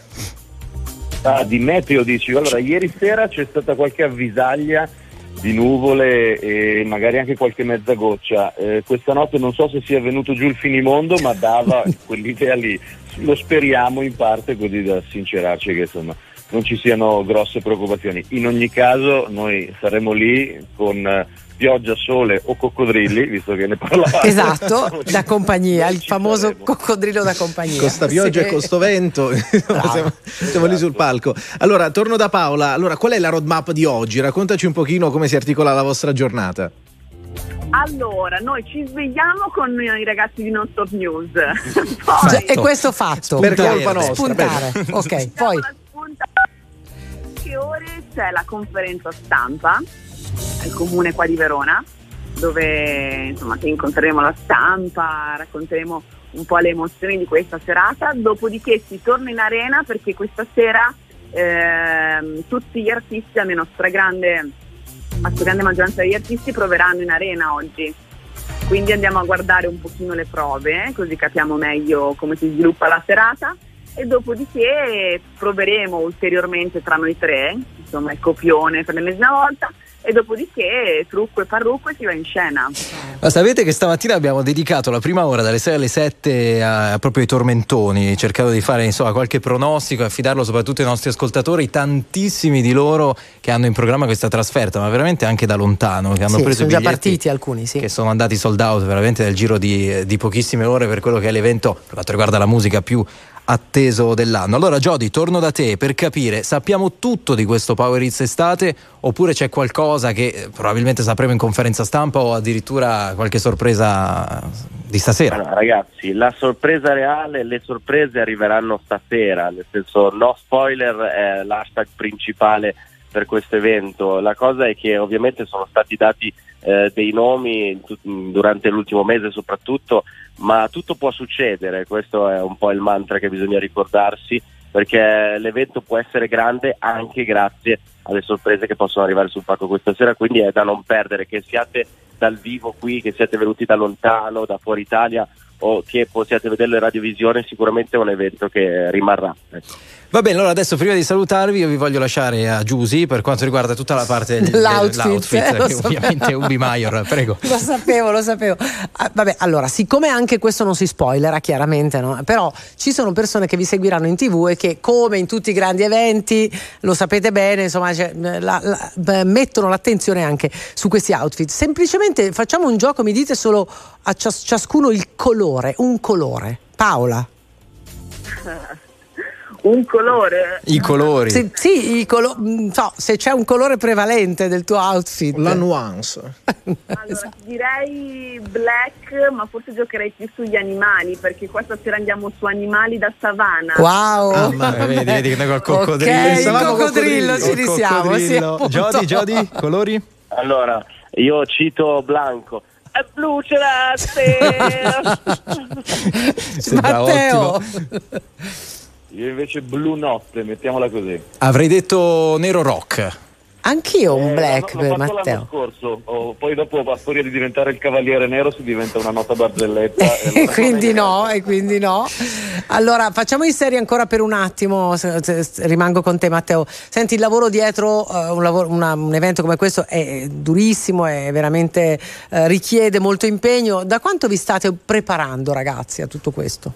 J: Di meteo dici? Allora, ieri sera c'è stata qualche avvisaglia di nuvole e magari anche qualche mezza goccia. Questa notte non so se sia venuto giù il finimondo, ma dava quell'idea lì. Lo speriamo in parte, così da sincerarci che insomma non ci siano grosse preoccupazioni. In ogni caso noi saremo lì con pioggia, sole o coccodrilli, visto che ne parlavamo.
D: Esatto, da compagnia, il famoso coccodrillo da compagnia.
C: Con sta pioggia e con sto vento siamo lì sul palco. Allora, torno da Paola. Allora, qual è la roadmap di oggi? Raccontaci un pochino come si articola la vostra giornata.
I: Allora, noi ci svegliamo con i ragazzi di Non Stop News.
D: Poi, e questo fatto
C: per colpa nostra.
D: Spuntare. Ok, poi
I: che ore c'è la conferenza stampa al comune qua di Verona, dove insomma incontreremo la stampa, racconteremo un po' le emozioni di questa serata. Dopodiché si torna in arena, perché questa sera tutti gli artisti, almeno la stragrande maggioranza degli artisti, proveranno in arena oggi. Quindi andiamo a guardare un pochino le prove, così capiamo meglio come si sviluppa la serata, e dopodiché proveremo ulteriormente tra noi 3, insomma il copione per l'ennesima volta, e dopodiché trucco e parrucco e si va in scena.
A: Ma sapete che stamattina abbiamo dedicato la prima ora dalle 6 alle 7 proprio ai tormentoni, cercando di fare qualche pronostico e affidarlo soprattutto ai nostri ascoltatori, tantissimi di loro che hanno in programma questa trasferta, ma veramente anche da lontano, che hanno preso
D: sono
A: i biglietti,
D: già partiti alcuni,
A: che sono andati sold out veramente nel giro di pochissime ore per quello che è l'evento, per quanto riguarda la musica, più atteso dell'anno. Allora Jody, torno da te per capire, sappiamo tutto di questo Power Hits estate oppure c'è qualcosa che probabilmente sapremo in conferenza stampa o addirittura qualche sorpresa di stasera?
H: Allora, ragazzi, la sorpresa reale, le sorprese arriveranno stasera, nel senso no spoiler è l'hashtag principale per questo evento. La cosa è che ovviamente sono stati dati dei nomi durante l'ultimo mese soprattutto, ma tutto può succedere, questo è un po' il mantra che bisogna ricordarsi, perché l'evento può essere grande anche grazie alle sorprese che possono arrivare sul palco questa sera, quindi è da non perdere, che siate dal vivo qui, che siate venuti da lontano, da fuori Italia o che possiate vederlo in radiovisione, sicuramente è un evento che rimarrà, ecco.
A: Va bene, allora adesso prima di salutarvi io vi voglio lasciare a Giusy per quanto riguarda tutta la parte dell'outfit che ovviamente è Ubi Maior, prego.
D: Lo sapevo. Vabbè, allora, siccome anche questo non si spoilerà chiaramente, no? Però ci sono persone che vi seguiranno in TV e che, come in tutti i grandi eventi, lo sapete bene, insomma, mettono l'attenzione anche su questi outfit. Semplicemente facciamo un gioco, mi dite solo a ciascuno il colore, un colore. Paola.
I: Un colore?
A: I colori.
D: Sì, se c'è un colore prevalente del tuo outfit.
C: La nuance.
I: Allora, direi black, ma forse giocherei più sugli animali, perché qua stasera andiamo su animali da savana.
D: Wow!
A: Vedi che col coccodrillo.
D: Ok, il coccodrillo ci risiamo.
A: Jody, colori?
H: Allora, io cito Blanco. È blu c'è la sera.
D: Matteo.
J: Io invece blu notte, mettiamola così.
A: Avrei detto nero rock.
D: Anch'io un black
J: l'ho
D: per
J: fatto
D: Matteo.
J: l'anno scorso, poi dopo a storia di diventare il cavaliere nero si diventa una nota barzelletta.
D: E quindi no. Allora facciamo in serie ancora per un attimo, rimango con te Matteo. Senti, il lavoro dietro un evento come questo è durissimo, è veramente richiede molto impegno. Da quanto vi state preparando, ragazzi, a tutto questo?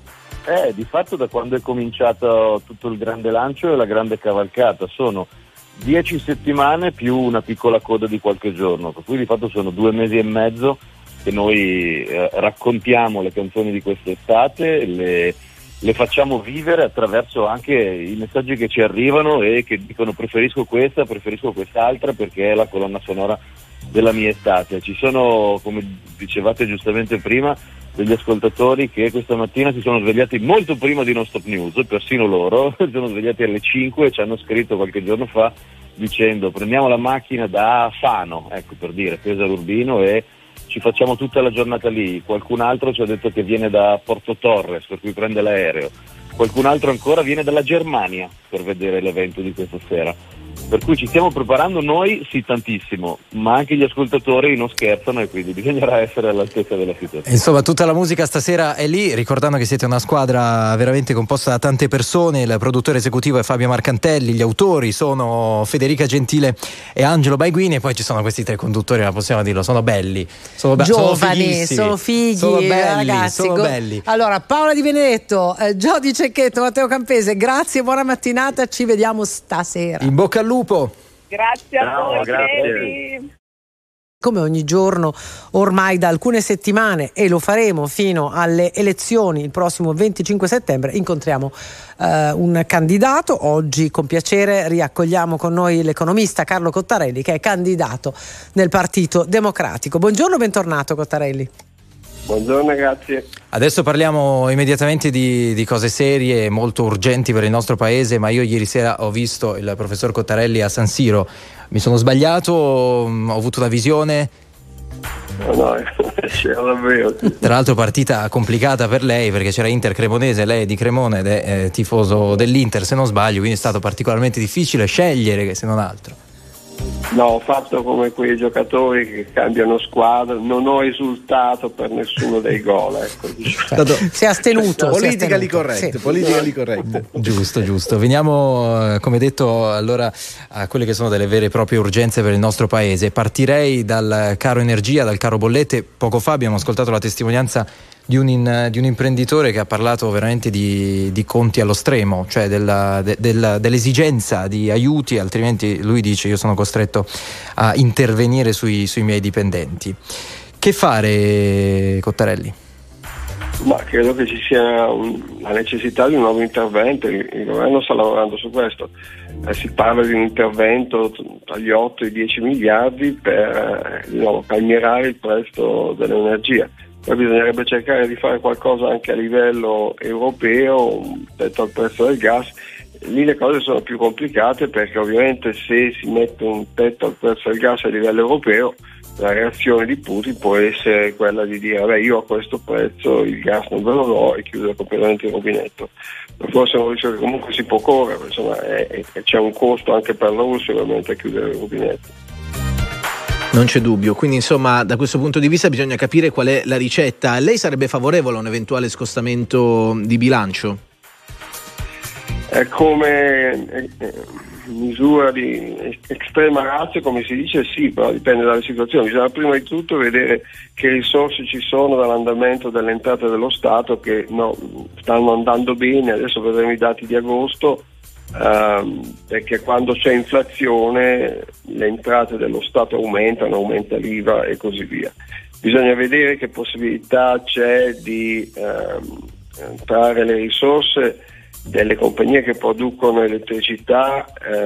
J: Di fatto da quando è cominciato tutto il grande lancio e la grande cavalcata sono 10 settimane più una piccola coda di qualche giorno, per cui di fatto sono 2 mesi e mezzo che noi raccontiamo le canzoni di quest'estate, le facciamo vivere attraverso anche i messaggi che ci arrivano e che dicono preferisco quest'altra perché è la colonna sonora della mia estate. Ci sono, come dicevate giustamente prima, degli ascoltatori che questa mattina si sono svegliati molto prima di Non Stop News, persino loro, si sono svegliati alle 5 e ci hanno scritto qualche giorno fa dicendo prendiamo la macchina da Fano, ecco, per dire, Pesaro Urbino, e ci facciamo tutta la giornata lì. Qualcun altro ci ha detto che viene da Porto Torres, per cui prende l'aereo. Qualcun altro ancora viene dalla Germania per vedere l'evento di questa sera. Per cui ci stiamo preparando noi, sì, tantissimo, ma anche gli ascoltatori non scherzano e quindi bisognerà essere all'altezza della situazione.
A: Insomma, tutta la musica stasera è lì, ricordando che siete una squadra veramente composta da tante persone. Il produttore esecutivo è Fabio Marcantelli, gli autori sono Federica Gentile e Angelo Baiguini, e poi ci sono questi 3 conduttori, ma possiamo dirlo, sono belli,
D: giovani, sono fighi,
A: sono belli,
D: ragazzi,
A: sono belli.
D: Allora, Paola Di Benedetto, Jody Cecchetto, Matteo Campese, grazie, buona mattinata, ci vediamo stasera.
A: In bocca al lupo.
I: Grazie a voi.
H: Grazie.
D: Come ogni giorno ormai da alcune settimane, e lo faremo fino alle elezioni il prossimo 25 settembre, incontriamo un candidato. Oggi con piacere riaccogliamo con noi l'economista Carlo Cottarelli, che è candidato nel Partito Democratico. Buongiorno, bentornato Cottarelli.
K: Buongiorno ragazzi.
A: Adesso parliamo immediatamente di cose serie, molto urgenti per il nostro paese, ma io ieri sera ho visto il professor Cottarelli a San Siro. Mi sono sbagliato? Ho avuto una visione?
K: No, c'era davvero.
A: Tra l'altro partita complicata per lei, perché c'era Inter Cremonese, lei è di Cremone ed è tifoso dell'Inter se non sbaglio, quindi è stato particolarmente difficile scegliere, se non altro.
K: No, ho fatto come quei giocatori che cambiano squadra, non ho esultato per nessuno dei gol, ecco.
D: Si è astenuto.
C: Politically correct, politically correct.
A: Giusto. Veniamo, come detto, allora a quelle che sono delle vere e proprie urgenze per il nostro paese. Partirei dal caro energia, dal caro bollette. Poco fa abbiamo ascoltato la testimonianza di un imprenditore che ha parlato veramente di conti allo stremo, cioè dell'esigenza di aiuti, altrimenti lui dice io sono costretto a intervenire sui miei dipendenti. Che fare, Cottarelli?
K: Ma credo che ci sia la necessità di un nuovo intervento, il governo sta lavorando su questo, si parla di un intervento tra gli 8 e i 10 miliardi per calmierare il prezzo dell'energia. Poi bisognerebbe cercare di fare qualcosa anche a livello europeo, un tetto al prezzo del gas. Lì le cose sono più complicate perché ovviamente se si mette un tetto al prezzo del gas a livello europeo, la reazione di Putin può essere quella di dire io a questo prezzo il gas non ve lo do e chiudere completamente il rubinetto. Ma forse è un rischio che comunque si può correre, insomma c'è un costo anche per la Russia ovviamente a chiudere il rubinetto.
C: Non c'è dubbio, quindi insomma da questo punto di vista bisogna capire qual è la ricetta. Lei sarebbe favorevole a un eventuale scostamento di bilancio?
K: Come misura di estrema ratio, come si dice, sì, però dipende dalle situazioni. Bisogna prima di tutto vedere che risorse ci sono dall'andamento delle entrate dello Stato che stanno andando bene. Adesso vedremo i dati di agosto, perché quando c'è inflazione le entrate dello Stato aumentano, aumenta l'IVA e così via. Bisogna vedere che possibilità c'è di trarre le risorse delle compagnie che producono elettricità,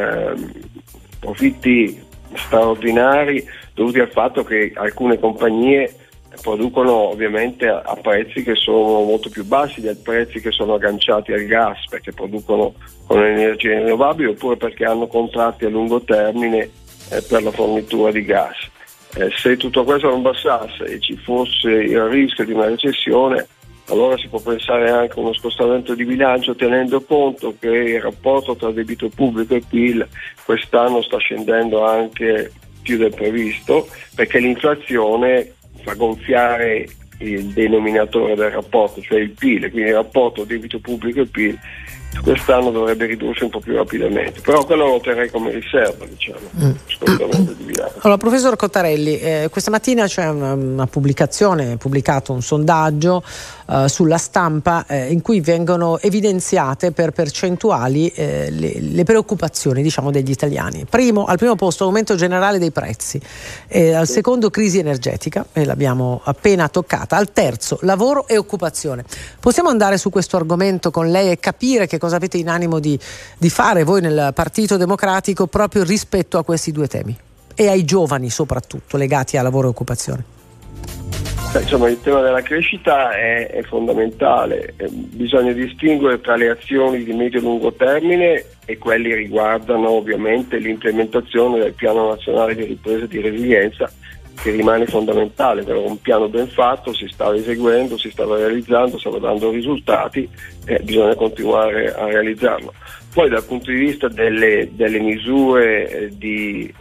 K: profitti straordinari dovuti al fatto che alcune compagnie producono ovviamente a prezzi che sono molto più bassi dei prezzi che sono agganciati al gas, perché producono con energie rinnovabili oppure perché hanno contratti a lungo termine per la fornitura di gas. Se tutto questo non passasse e ci fosse il rischio di una recessione, allora si può pensare anche a uno scostamento di bilancio, tenendo conto che il rapporto tra debito pubblico e PIL quest'anno sta scendendo anche più del previsto, perché l'inflazione fa gonfiare il denominatore del rapporto, cioè il PIL, quindi il rapporto debito pubblico e PIL quest'anno dovrebbe ridursi un po' più rapidamente, però quello lo terrei come riserva, diciamo.
D: Allora, professor Cottarelli, questa mattina c'è una pubblicazione, pubblicato un sondaggio sulla Stampa in cui vengono evidenziate per percentuali le preoccupazioni, diciamo, degli italiani. Al primo posto aumento generale dei prezzi, al secondo crisi energetica, e l'abbiamo appena toccata, al terzo lavoro e occupazione. Possiamo andare su questo argomento con lei e capire che cosa avete in animo di fare voi nel Partito Democratico proprio rispetto a questi due temi e ai giovani soprattutto legati a lavoro e occupazione?
K: Insomma, il tema della crescita è fondamentale. Bisogna distinguere tra le azioni di medio e lungo termine e quelli riguardano ovviamente l'implementazione del Piano Nazionale di Ripresa e di Resilienza, che rimane fondamentale. Però un piano ben fatto si stava eseguendo, si stava realizzando, stava dando risultati e bisogna continuare a realizzarlo. Poi dal punto di vista delle misure di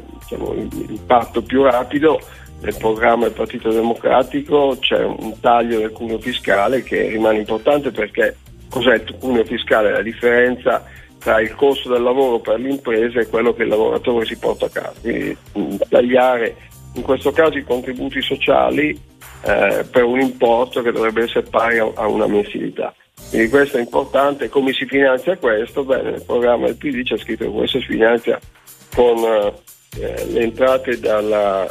K: impatto più rapido, nel programma del Partito Democratico c'è un taglio del cuneo fiscale che rimane importante, perché cos'è il cuneo fiscale? La differenza tra il costo del lavoro per l'impresa e quello che il lavoratore si porta a casa. Quindi tagliare in questo caso i contributi sociali per un importo che dovrebbe essere pari a una mensilità. Quindi questo è importante. Come si finanzia questo? Bene, nel programma del PD c'è scritto che questo si finanzia con le entrate dalla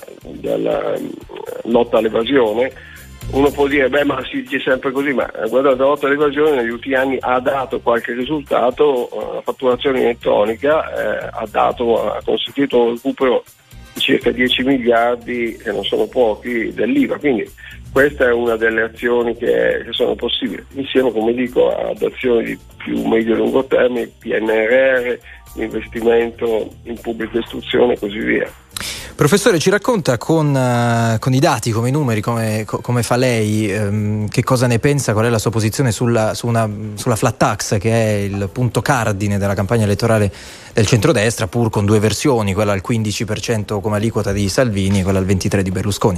K: lotta all'evasione. Uno può dire ma si dice sempre così, ma guardate, la lotta all'evasione negli ultimi anni ha dato qualche risultato. La fatturazione elettronica ha consentito un recupero di circa 10 miliardi, che non sono pochi, dell'IVA, quindi questa è una delle azioni che sono possibili, insieme, come dico, ad azioni di più medio e lungo termine, PNRR, investimento in pubblica istruzione e così via.
A: Professore, ci racconta con i dati, come i numeri, come fa lei, che cosa ne pensa, qual è la sua posizione sulla flat tax, che è il punto cardine della campagna elettorale del centrodestra, pur con due versioni, quella al 15% come aliquota di Salvini e quella al 23% di Berlusconi.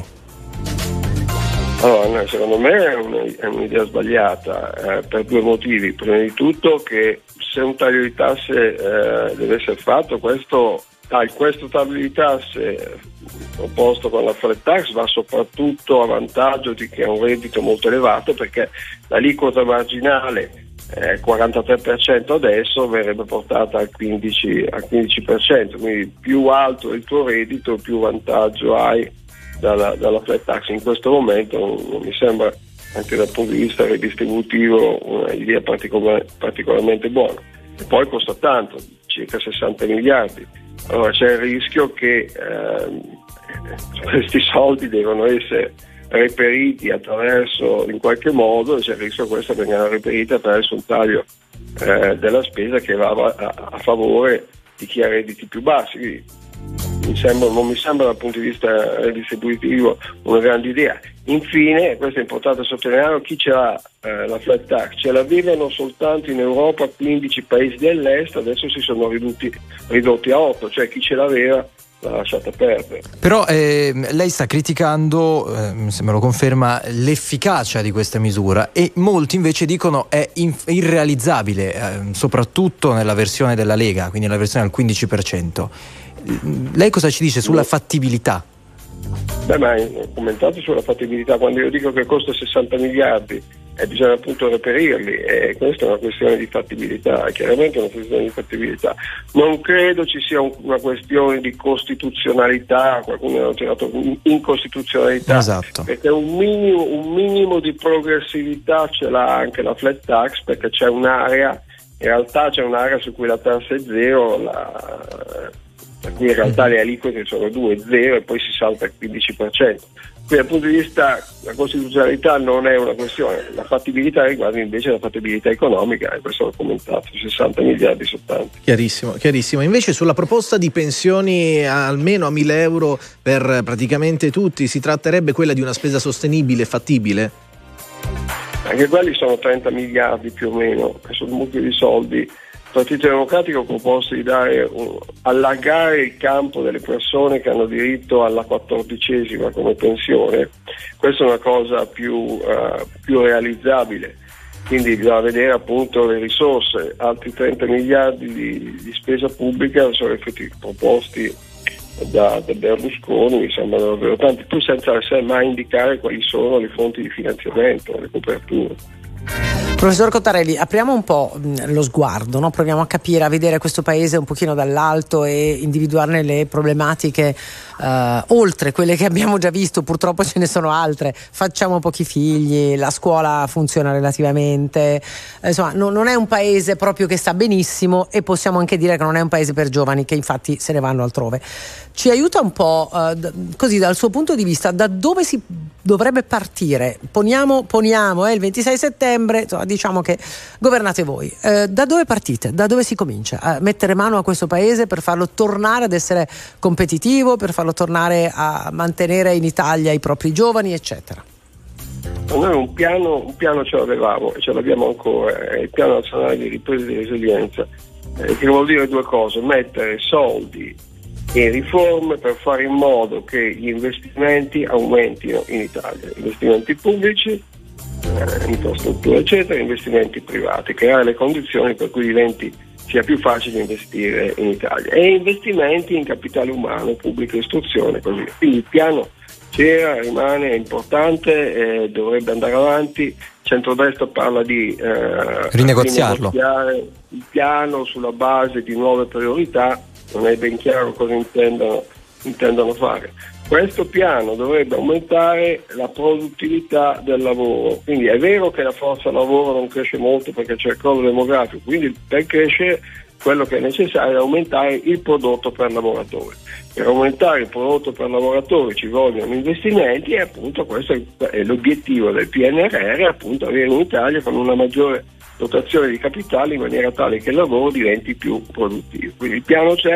K: Allora, secondo me è un'idea sbagliata per due motivi. Prima di tutto che se un taglio di tasse deve essere fatto, questo taglio di tasse proposto con la flat tax va soprattutto a vantaggio di chi ha un reddito molto elevato, perché l'aliquota marginale 43% adesso verrebbe portata al 15%, quindi più alto è il tuo reddito, più vantaggio hai dalla flat tax. In questo momento non mi sembra, anche dal punto di vista redistributivo, un'idea particolarmente buona. E poi costa tanto, circa 60 miliardi. Allora c'è il rischio che questi soldi devono essere reperiti attraverso, in qualche modo, c'è il rischio che questa vengano reperite attraverso un taglio della spesa che va a favore di chi ha redditi più bassi. Quindi non mi sembra dal punto di vista redistributivo una grande idea. Infine, questo è importante sottolineare, chi ce l'ha la flat tax ce l'avevano soltanto in Europa 15 paesi dell'est, adesso si sono ridotti a 8, cioè chi ce l'aveva l'ha lasciata perdere.
A: Però lei sta criticando, se me lo conferma, l'efficacia di questa misura, e molti invece dicono è irrealizzabile, soprattutto nella versione della Lega, quindi nella versione al 15%. Lei cosa ci dice sulla fattibilità?
K: Ma ho commentato sulla fattibilità. Quando io dico che costa 60 miliardi e bisogna appunto reperirli, e questa è una questione di fattibilità, è chiaramente una questione di fattibilità. Non credo ci sia una questione di costituzionalità, qualcuno ha tirato incostituzionalità,
A: esatto, perché
K: un minimo di progressività ce l'ha anche la flat tax, perché c'è un'area, in realtà c'è un'area su cui la tassa è zero, per cui in realtà le aliquote sono 2,0 e poi si salta al 15%. Quindi dal punto di vista della costituzionalità non è una questione, la fattibilità riguarda invece la fattibilità economica, e questo l'ho commentato, 60 miliardi soltanto.
C: Chiarissimo. Invece sulla proposta di pensioni almeno a 1.000 euro per praticamente tutti, si tratterebbe quella di una spesa sostenibile e fattibile?
K: Anche quelli sono 30 miliardi più o meno, che sono molti di soldi. Il Partito Democratico ha proposto di allargare il campo delle persone che hanno diritto alla 14ª come pensione. Questa è una cosa più realizzabile, quindi bisogna vedere appunto le risorse. Altri 30 miliardi di spesa pubblica sono effetti proposti da Berlusconi, mi sembrano davvero tanti, pur senza mai indicare quali sono le fonti di finanziamento, le coperture.
D: Professor Cottarelli, apriamo un po' lo sguardo, no? Proviamo a capire, a vedere questo paese un pochino dall'alto e individuarne le problematiche oltre quelle che abbiamo già visto. Purtroppo ce ne sono altre. Facciamo pochi figli, la scuola funziona relativamente, insomma non è un paese proprio che sta benissimo, e possiamo anche dire che non è un paese per giovani, che infatti se ne vanno altrove. Ci aiuta un po' così dal suo punto di vista, da dove si dovrebbe partire? Poniamo il 26 settembre, insomma, diciamo che governate voi. Da dove partite? Da dove si comincia a mettere mano a questo paese per farlo tornare ad essere competitivo, per farlo tornare a mantenere in Italia i propri giovani, eccetera?
K: Noi un piano ce l'avevamo e ce l'abbiamo ancora, è il Piano Nazionale di Ripresa e di Resilienza, che vuol dire due cose: mettere soldi e riforme per fare in modo che gli investimenti aumentino in Italia, investimenti pubblici, infrastrutture eccetera, investimenti privati, creare le condizioni per cui sia più facile investire in Italia, e investimenti in capitale umano, pubblica istruzione, così. Quindi il piano c'era, rimane, è importante, dovrebbe andare avanti. Il centrodestra parla di
A: rinegoziarlo,
K: il piano sulla base di nuove priorità. Non è ben chiaro cosa intendono fare. Questo piano dovrebbe aumentare la produttività del lavoro, quindi è vero che la forza lavoro non cresce molto perché c'è il crollo demografico, quindi per crescere quello che è necessario è aumentare il prodotto per lavoratore. Per aumentare il prodotto per lavoratore ci vogliono investimenti, e appunto questo è l'obiettivo del PNRR, appunto avere un'Italia con una maggiore dotazione di capitale in maniera tale che il lavoro diventi più produttivo. Quindi il piano c'è,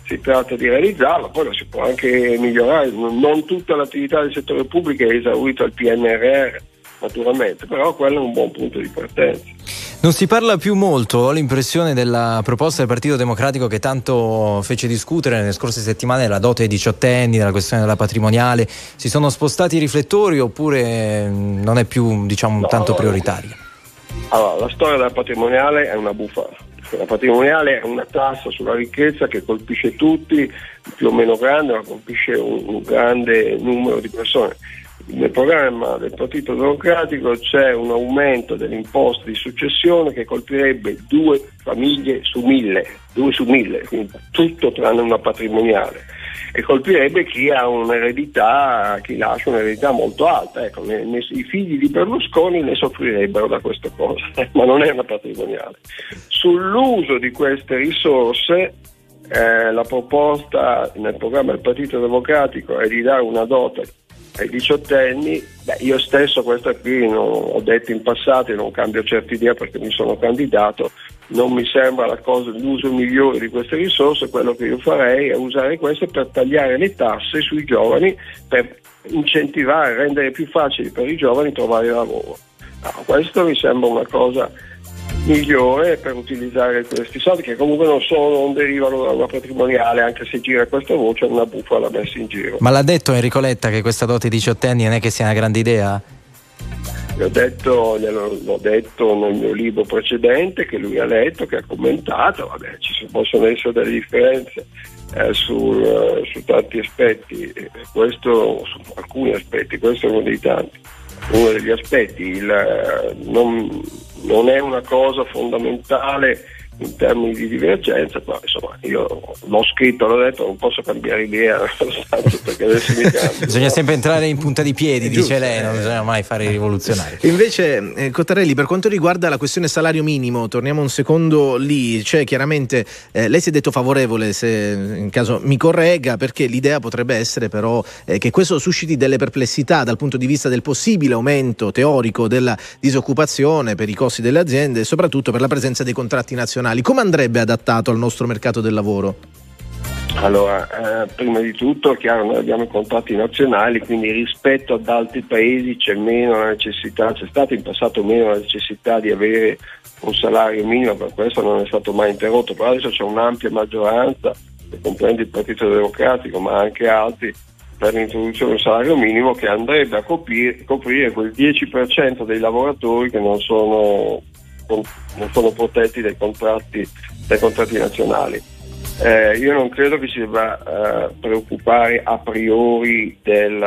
K: si tratta di realizzarlo, poi lo si può anche migliorare. Non tutta l'attività del settore pubblico è esaurita al PNRR, naturalmente, però quello è un buon punto di partenza.
A: Non si parla più molto, ho l'impressione, della proposta del Partito Democratico che tanto fece discutere nelle scorse settimane, della dote ai diciottenni, della questione della patrimoniale. Si sono spostati i riflettori oppure non è più, tanto prioritaria?
K: Allora, la storia della patrimoniale è una bufala. La patrimoniale è una tassa sulla ricchezza che colpisce tutti, più o meno grande, ma colpisce un grande numero di persone. Nel programma del Partito Democratico c'è un aumento dell'imposta di successione che colpirebbe 2 famiglie su 1000, quindi tutto tranne una patrimoniale, e colpirebbe chi ha un'eredità, chi lascia un'eredità molto alta. Ecco, i figli di Berlusconi ne soffrirebbero da questa cosa, ma non è una patrimoniale. Sull'uso di queste risorse, la proposta nel programma del Partito Democratico è di dare una dote ai diciottenni. Io stesso questa qui ho detto in passato e non cambio certa idea perché mi sono candidato, non mi sembra l'uso migliore di queste risorse. Quello che io farei è usare queste per tagliare le tasse sui giovani, per incentivare, rendere più facile per i giovani trovare lavoro. Questo mi sembra una cosa migliore per utilizzare questi soldi, che comunque non derivano da una patrimoniale, anche se gira questa voce, è una bufala messa in giro.
A: Ma l'ha detto Enrico Letta che questa dote ai diciottenni non è che sia una grande idea?
K: L'ho detto nel mio libro precedente, che lui ha letto, che ha commentato. Ci possono essere delle differenze su tanti aspetti, questo su alcuni aspetti, questo è uno dei tanti. Uno degli aspetti, non è una cosa fondamentale in termini di divergenza, ma insomma io l'ho scritto, l'ho detto, non posso cambiare idea perché adesso mi cambio.
A: Bisogna sempre entrare in punta di piedi, dice lei, non bisogna mai fare i rivoluzionari.
C: Invece Cottarelli, per quanto riguarda la questione salario minimo, torniamo un secondo lì, cioè chiaramente lei si è detto favorevole, se in caso mi corregga, perché l'idea potrebbe essere però che questo susciti delle perplessità dal punto di vista del possibile aumento teorico della disoccupazione per i costi delle aziende e soprattutto per la presenza dei contratti nazionali. Come andrebbe adattato al nostro mercato del lavoro?
K: Allora, prima di tutto è chiaro, noi abbiamo i contratti nazionali, quindi rispetto ad altri paesi c'è stata in passato meno la necessità di avere un salario minimo, per questo non è stato mai interrotto, però adesso c'è un'ampia maggioranza che comprende il Partito Democratico ma anche altri per l'introduzione del salario minimo, che andrebbe a coprire quel 10% dei lavoratori che non sono protetti dai contratti nazionali. Io non credo che si debba preoccupare a priori del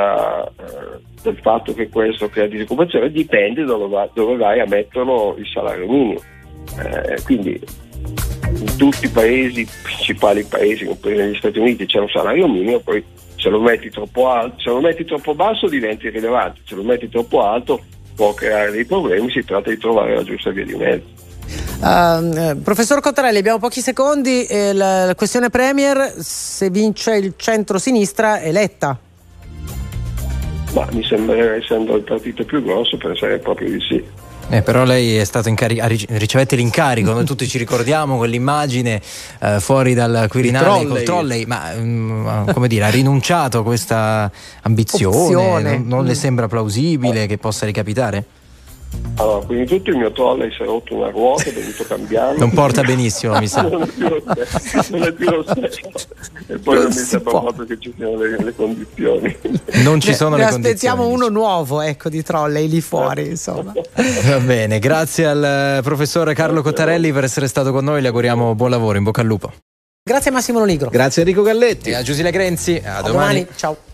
K: fatto che questo crea disoccupazione, dipende dove vai a metterlo il salario minimo. Quindi in tutti i paesi, principali paesi, compresi negli Stati Uniti, c'è un salario minimo, poi se lo metti troppo alto, se lo metti troppo basso diventa irrilevante, se lo metti troppo alto può creare dei problemi, si tratta di trovare la giusta via di mezzo.
D: Professor Cottarelli, abbiamo pochi secondi, la questione Premier, se vince il centro-sinistra è Letta?
K: Ma mi sembra, essendo il partito più grosso, pensare proprio di sì.
A: Però lei è stato ricevette l'incarico, noi tutti ci ricordiamo quell'immagine fuori dal Quirinale col trolley, ma come dire, ha rinunciato a questa ambizione, non le sembra plausibile che possa ricapitare?
K: Allora, quindi tutto il mio trolley si è rotto una ruota, ho dovuto cambiarlo.
A: Non porta benissimo, mi sa.
K: Non è più lo stesso. E poi non mi sembra proprio che ci siano le condizioni.
A: Non ci sono le condizioni.
D: Aspettiamo uno nuovo, di trolley lì fuori, insomma.
A: Va bene, grazie al professore Carlo Cottarelli per essere stato con noi, le auguriamo buon lavoro, in bocca al lupo.
D: Grazie a Massimo Lonigro.
C: Grazie a Enrico Galletti.
A: E a Giusile Grenzi, a domani.
D: Ciao.